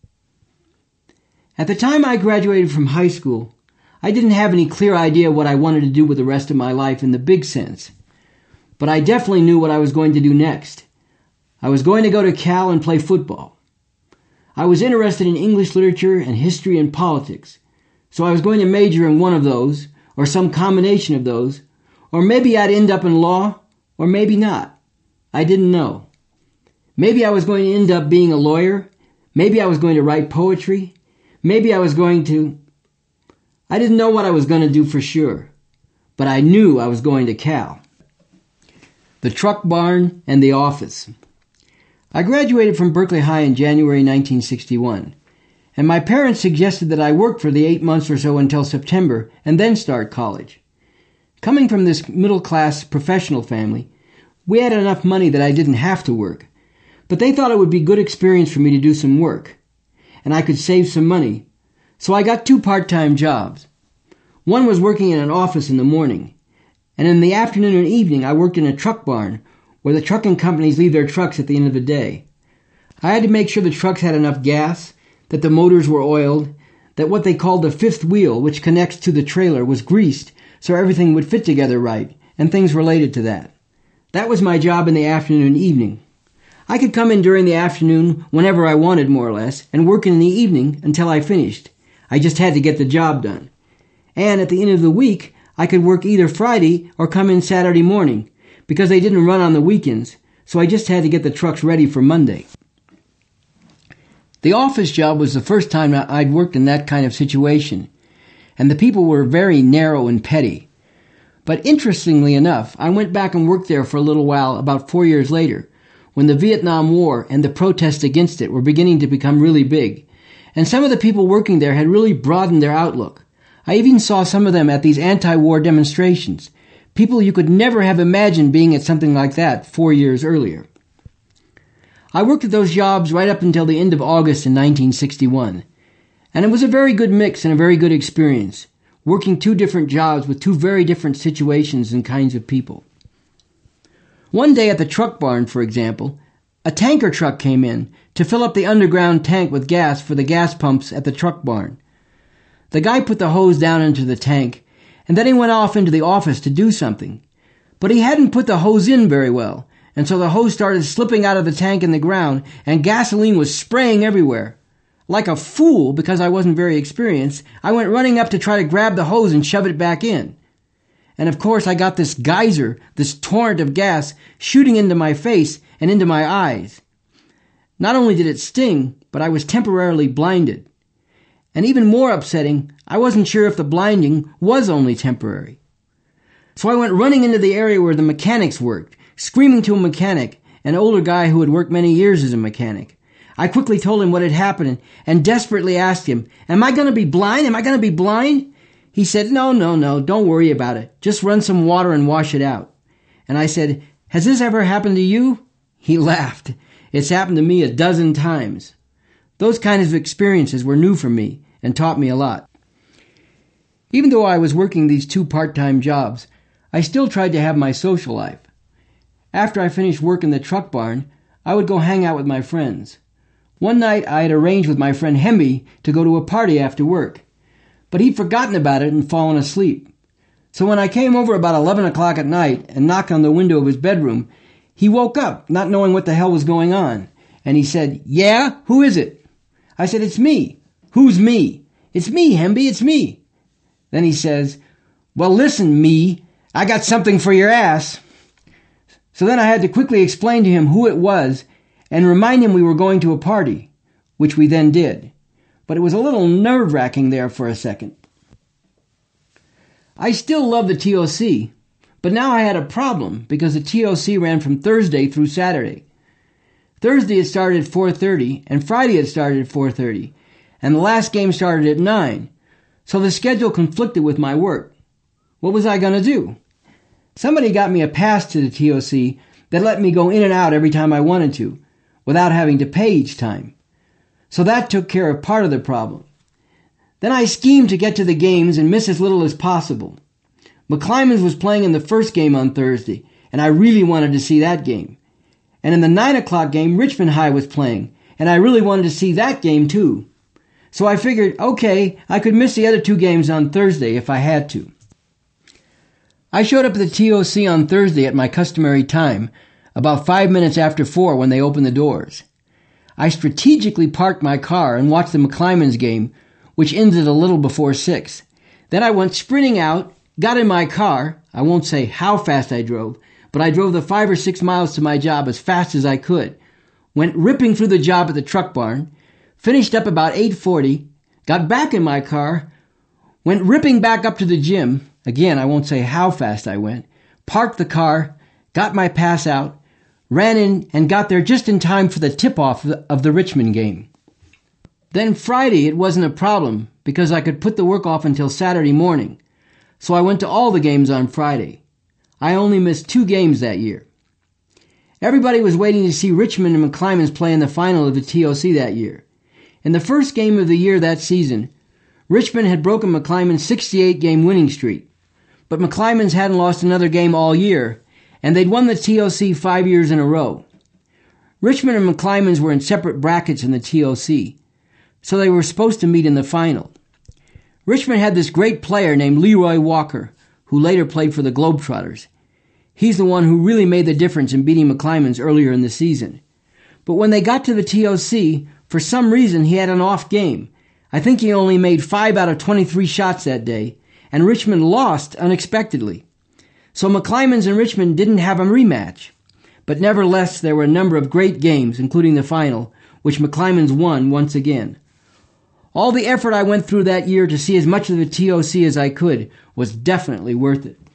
At the time I graduated from high school, I didn't have any clear idea what I wanted to do with the rest of my life in the big sense. But I definitely knew what I was going to do next. I was going to go to Cal and play football. I was interested in English literature and history and politics, so I was going to major in one of those, or some combination of those, or maybe I'd end up in law, or maybe not. I didn't know. Maybe I was going to end up being a lawyer. Maybe I was going to write poetry. Maybe I was going to... I didn't know what I was going to do for sure, but I knew I was going to Cal. The truck barn and the office. I graduated from Berkeley High in January 1961, and my parents suggested that I work for the 8 months or so until September and then start college. Coming from this middle-class professional family, we had enough money that I didn't have to work, but they thought it would be good experience for me to do some work, and I could save some money, so I got 2 part-time jobs. One was working in an office in the morning, and in the afternoon and evening I worked in a truck barn where the trucking companies leave their trucks at the end of the day. I had to make sure the trucks had enough gas, that the motors were oiled, that what they called the fifth wheel, which connects to the trailer, was greased so everything would fit together right, and things related to that. That was my job in the afternoon and evening. I could come in during the afternoon whenever I wanted, more or less, and work in the evening until I finished. I just had to get the job done. And at the end of the week, I could work either Friday or come in Saturday morning, because they didn't run on the weekends, so I just had to get the trucks ready for Monday. The office job was the first time I'd worked in that kind of situation, and the people were very narrow and petty. But interestingly enough, I went back and worked there for a little while about 4 years later, when the Vietnam War and the protests against it were beginning to become really big, and some of the people working there had really broadened their outlook. I even saw some of them at these anti-war demonstrations, people you could never have imagined being at something like that 4 years earlier. I worked at those jobs right up until the end of August in 1961, and it was a very good mix and a very good experience, working 2 different jobs with 2 very different situations and kinds of people. One day at the truck barn, for example, a tanker truck came in to fill up the underground tank with gas for the gas pumps at the truck barn. The guy put the hose down into the tank, and then he went off into the office to do something. But he hadn't put the hose in very well, and so the hose started slipping out of the tank in the ground, and gasoline was spraying everywhere. Like a fool, because I wasn't very experienced, I went running up to try to grab the hose and shove it back in. And of course I got this geyser, this torrent of gas, shooting into my face and into my eyes. Not only did it sting, but I was temporarily blinded. And even more upsetting, I wasn't sure if the blinding was only temporary. So I went running into the area where the mechanics worked, screaming to a mechanic, an older guy who had worked many years as a mechanic. I quickly told him what had happened and desperately asked him, "Am I going to be blind? Am I going to be blind?" He said, No, don't worry about it. Just run some water and wash it out. And I said, "Has this ever happened to you?" He laughed. "It's happened to me a dozen times." Those kinds of experiences were new for me and taught me a lot. Even though I was working these 2 part-time jobs, I still tried to have my social life. After I finished work in the truck barn, I would go hang out with my friends. One night I had arranged with my friend Hemby to go to a party after work, but he'd forgotten about it and fallen asleep. So when I came over about 11 o'clock at night and knocked on the window of his bedroom, he woke up, not knowing what the hell was going on. And he said, "Yeah? Who is it?" I said, "It's me." "Who's me?" "It's me, Hemby, it's me." Then he says, "Well, listen, me, I got something for your ass." So then I had to quickly explain to him who it was and remind him we were going to a party, which we then did. But it was a little nerve-wracking there for a second. I still love the TOC, but now I had a problem because the TOC ran from Thursday through Saturday. Thursday it started at 4:30, and Friday it started at 4:30, and the last game started at 9, so the schedule conflicted with my work. What was I going to do? Somebody got me a pass to the TOC that let me go in and out every time I wanted to, without having to pay each time. So that took care of part of the problem. Then I schemed to get to the games and miss as little as possible. McClymonds was playing in the first game on Thursday, and I really wanted to see that game. And in the 9 o'clock game, Richmond High was playing, and I really wanted to see that game too. So I figured, okay, I could miss the other 2 games on Thursday if I had to. I showed up at the TOC on Thursday at my customary time, about 5 minutes after 4 when they opened the doors. I strategically parked my car and watched the McClymonds game, which ended a little before 6. Then I went sprinting out, got in my car. I won't say how fast I drove, but I drove the 5 or 6 miles to my job as fast as I could, went ripping through the job at the truck barn, finished up about 8:40, got back in my car, went ripping back up to the gym. Again, I won't say how fast I went, parked the car, got my pass out, ran in and got there just in time for the tip-off of the Richmond game. Then Friday it wasn't a problem because I could put the work off until Saturday morning, so I went to all the games on Friday. I only missed 2 games that year. Everybody was waiting to see Richmond and McClymonds play in the final of the TOC that year. In the first game of the year that season, Richmond had broken McClymonds' 68-game winning streak, but McClymonds hadn't lost another game all year, and they'd won the TOC 5 years in a row. Richmond and McClymonds were in separate brackets in the TOC, so they were supposed to meet in the final. Richmond had this great player named Leroy Walker, who later played for the Globetrotters. He's the one who really made the difference in beating McClymonds earlier in the season. But when they got to the TOC, for some reason he had an off game. I think he only made 5 out of 23 shots that day, and Richmond lost unexpectedly. So McClymonds and Richmond didn't have a rematch. But nevertheless, there were a number of great games, including the final, which McClymonds won once again. All the effort I went through that year to see as much of the TOC as I could was definitely worth it.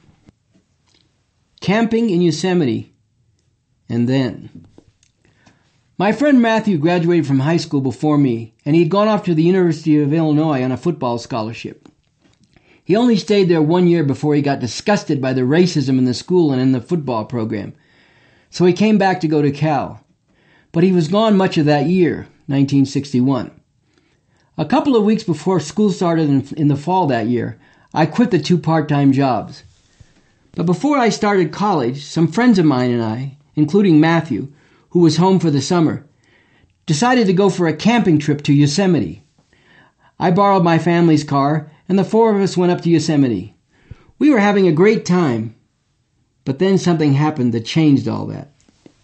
Camping in Yosemite. And then. My friend Matthew graduated from high school before me, and he had gone off to the University of Illinois on a football scholarship. He only stayed there 1 year before he got disgusted by the racism in the school and in the football program. So he came back to go to Cal. But he was gone much of that year, 1961. A couple of weeks before school started in the fall that year, I quit the 2 part-time jobs. But before I started college, some friends of mine and I, including Matthew, who was home for the summer, decided to go for a camping trip to Yosemite. I borrowed my family's car, and the 4 of us went up to Yosemite. We were having a great time, but then something happened that changed all that.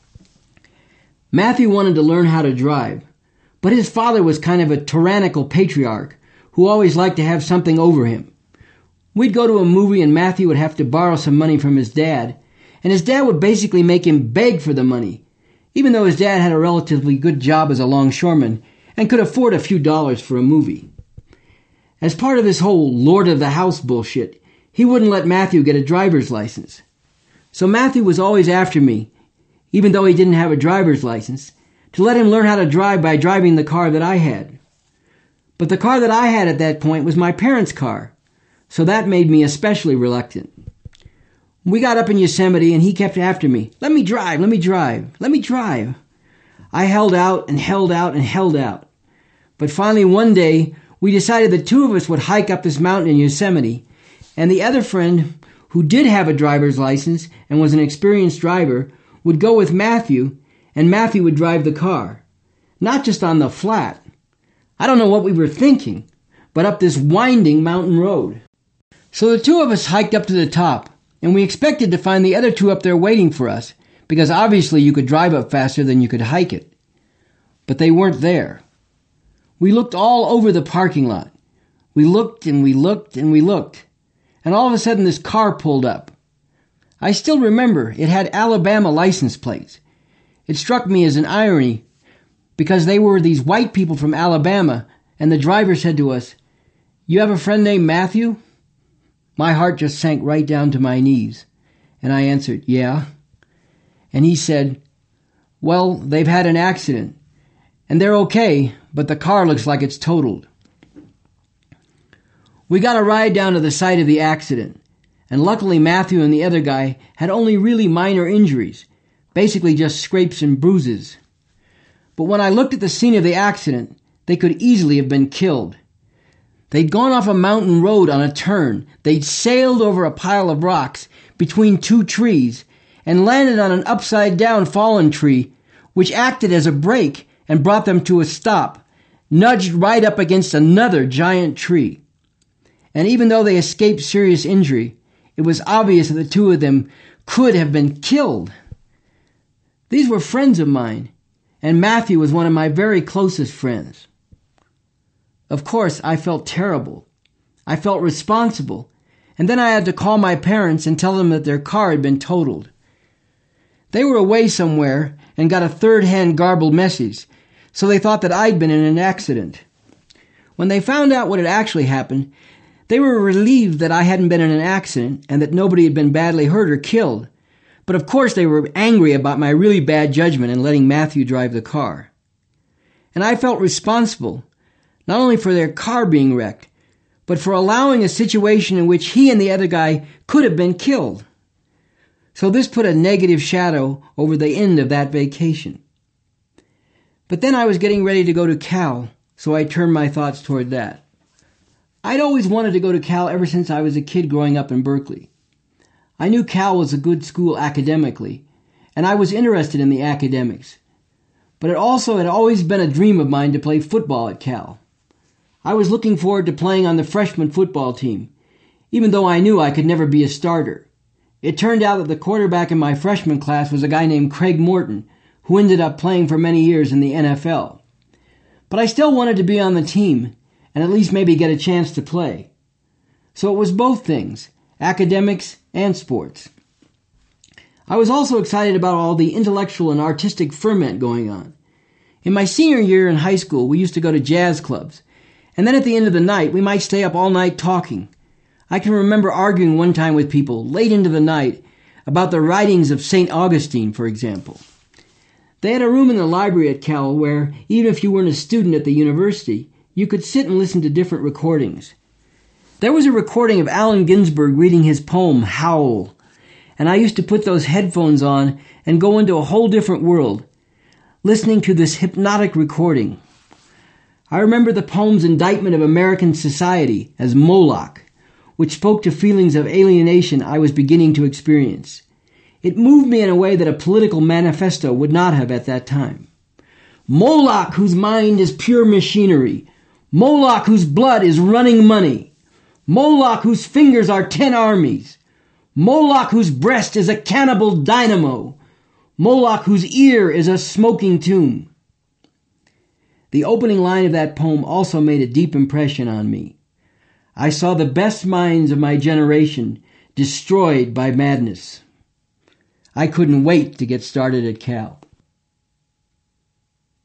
Matthew wanted to learn how to drive, but his father was kind of a tyrannical patriarch who always liked to have something over him. We'd go to a movie and Matthew would have to borrow some money from his dad, and his dad would basically make him beg for the money, even though his dad had a relatively good job as a longshoreman and could afford a few dollars for a movie. As part of his whole Lord of the House bullshit, he wouldn't let Matthew get a driver's license. So Matthew was always after me, even though he didn't have a driver's license, to let him learn how to drive by driving the car that I had. But the car that I had at that point was my parents' car, so that made me especially reluctant. We got up in Yosemite and he kept after me. Let me drive, let me drive, let me drive. I held out and held out and held out. But finally one day, we decided the 2 of us would hike up this mountain in Yosemite, and the other friend, who did have a driver's license and was an experienced driver, would go with Matthew, and Matthew would drive the car. Not just on the flat. I don't know what we were thinking, but up this winding mountain road. So the two of us hiked up to the top, and we expected to find the other two up there waiting for us, because obviously you could drive up faster than you could hike it. But they weren't there. We looked all over the parking lot. We looked and we looked and we looked. And all of a sudden this car pulled up. I still remember it had Alabama license plates. It struck me as an irony because they were these white people from Alabama, and the driver said to us, "You have a friend named Matthew?" My heart just sank right down to my knees, and I answered, "Yeah." And he said, "Well, they've had an accident, and they're okay, but the car looks like it's totaled." We got a ride down to the site of the accident, and luckily Matthew and the other guy had only really minor injuries, basically just scrapes and bruises. But when I looked at the scene of the accident, they could easily have been killed. They'd gone off a mountain road on a turn, they'd sailed over a pile of rocks between two trees, and landed on an upside-down fallen tree, which acted as a brake and brought them to a stop, nudged right up against another giant tree. And even though they escaped serious injury, it was obvious that the two of them could have been killed. These were friends of mine, and Matthew was one of my very closest friends. Of course, I felt terrible. I felt responsible, and then I had to call my parents and tell them that their car had been totaled. They were away somewhere and got a third-hand garbled message, so they thought that I'd been in an accident. When they found out what had actually happened, they were relieved that I hadn't been in an accident and that nobody had been badly hurt or killed. But of course they were angry about my really bad judgment in letting Matthew drive the car. And I felt responsible, not only for their car being wrecked, but for allowing a situation in which he and the other guy could have been killed. So this put a negative shadow over the end of that vacation. But then I was getting ready to go to Cal, so I turned my thoughts toward that. I'd always wanted to go to Cal ever since I was a kid growing up in Berkeley. I knew Cal was a good school academically, and I was interested in the academics. But it also had always been a dream of mine to play football at Cal. I was looking forward to playing on the freshman football team, even though I knew I could never be a starter. It turned out that the quarterback in my freshman class was a guy named Craig Morton, who ended up playing for many years in the NFL. But I still wanted to be on the team, and at least maybe get a chance to play. So it was both things, academics and sports. I was also excited about all the intellectual and artistic ferment going on. In my senior year in high school, we used to go to jazz clubs, and then at the end of the night, we might stay up all night talking. I can remember arguing one time with people late into the night about the writings of St. Augustine, for example. They had a room in the library at Cal where, even if you weren't a student at the university, you could sit and listen to different recordings. There was a recording of Allen Ginsberg reading his poem, Howl, and I used to put those headphones on and go into a whole different world, listening to this hypnotic recording. I remember the poem's indictment of American society as Moloch, which spoke to feelings of alienation I was beginning to experience. It moved me in a way that a political manifesto would not have at that time. Moloch, whose mind is pure machinery. Moloch, whose blood is running money. Moloch, whose fingers are 10 armies. Moloch, whose breast is a cannibal dynamo. Moloch, whose ear is a smoking tomb. The opening line of that poem also made a deep impression on me. I saw the best minds of my generation destroyed by madness. I couldn't wait to get started at Cal.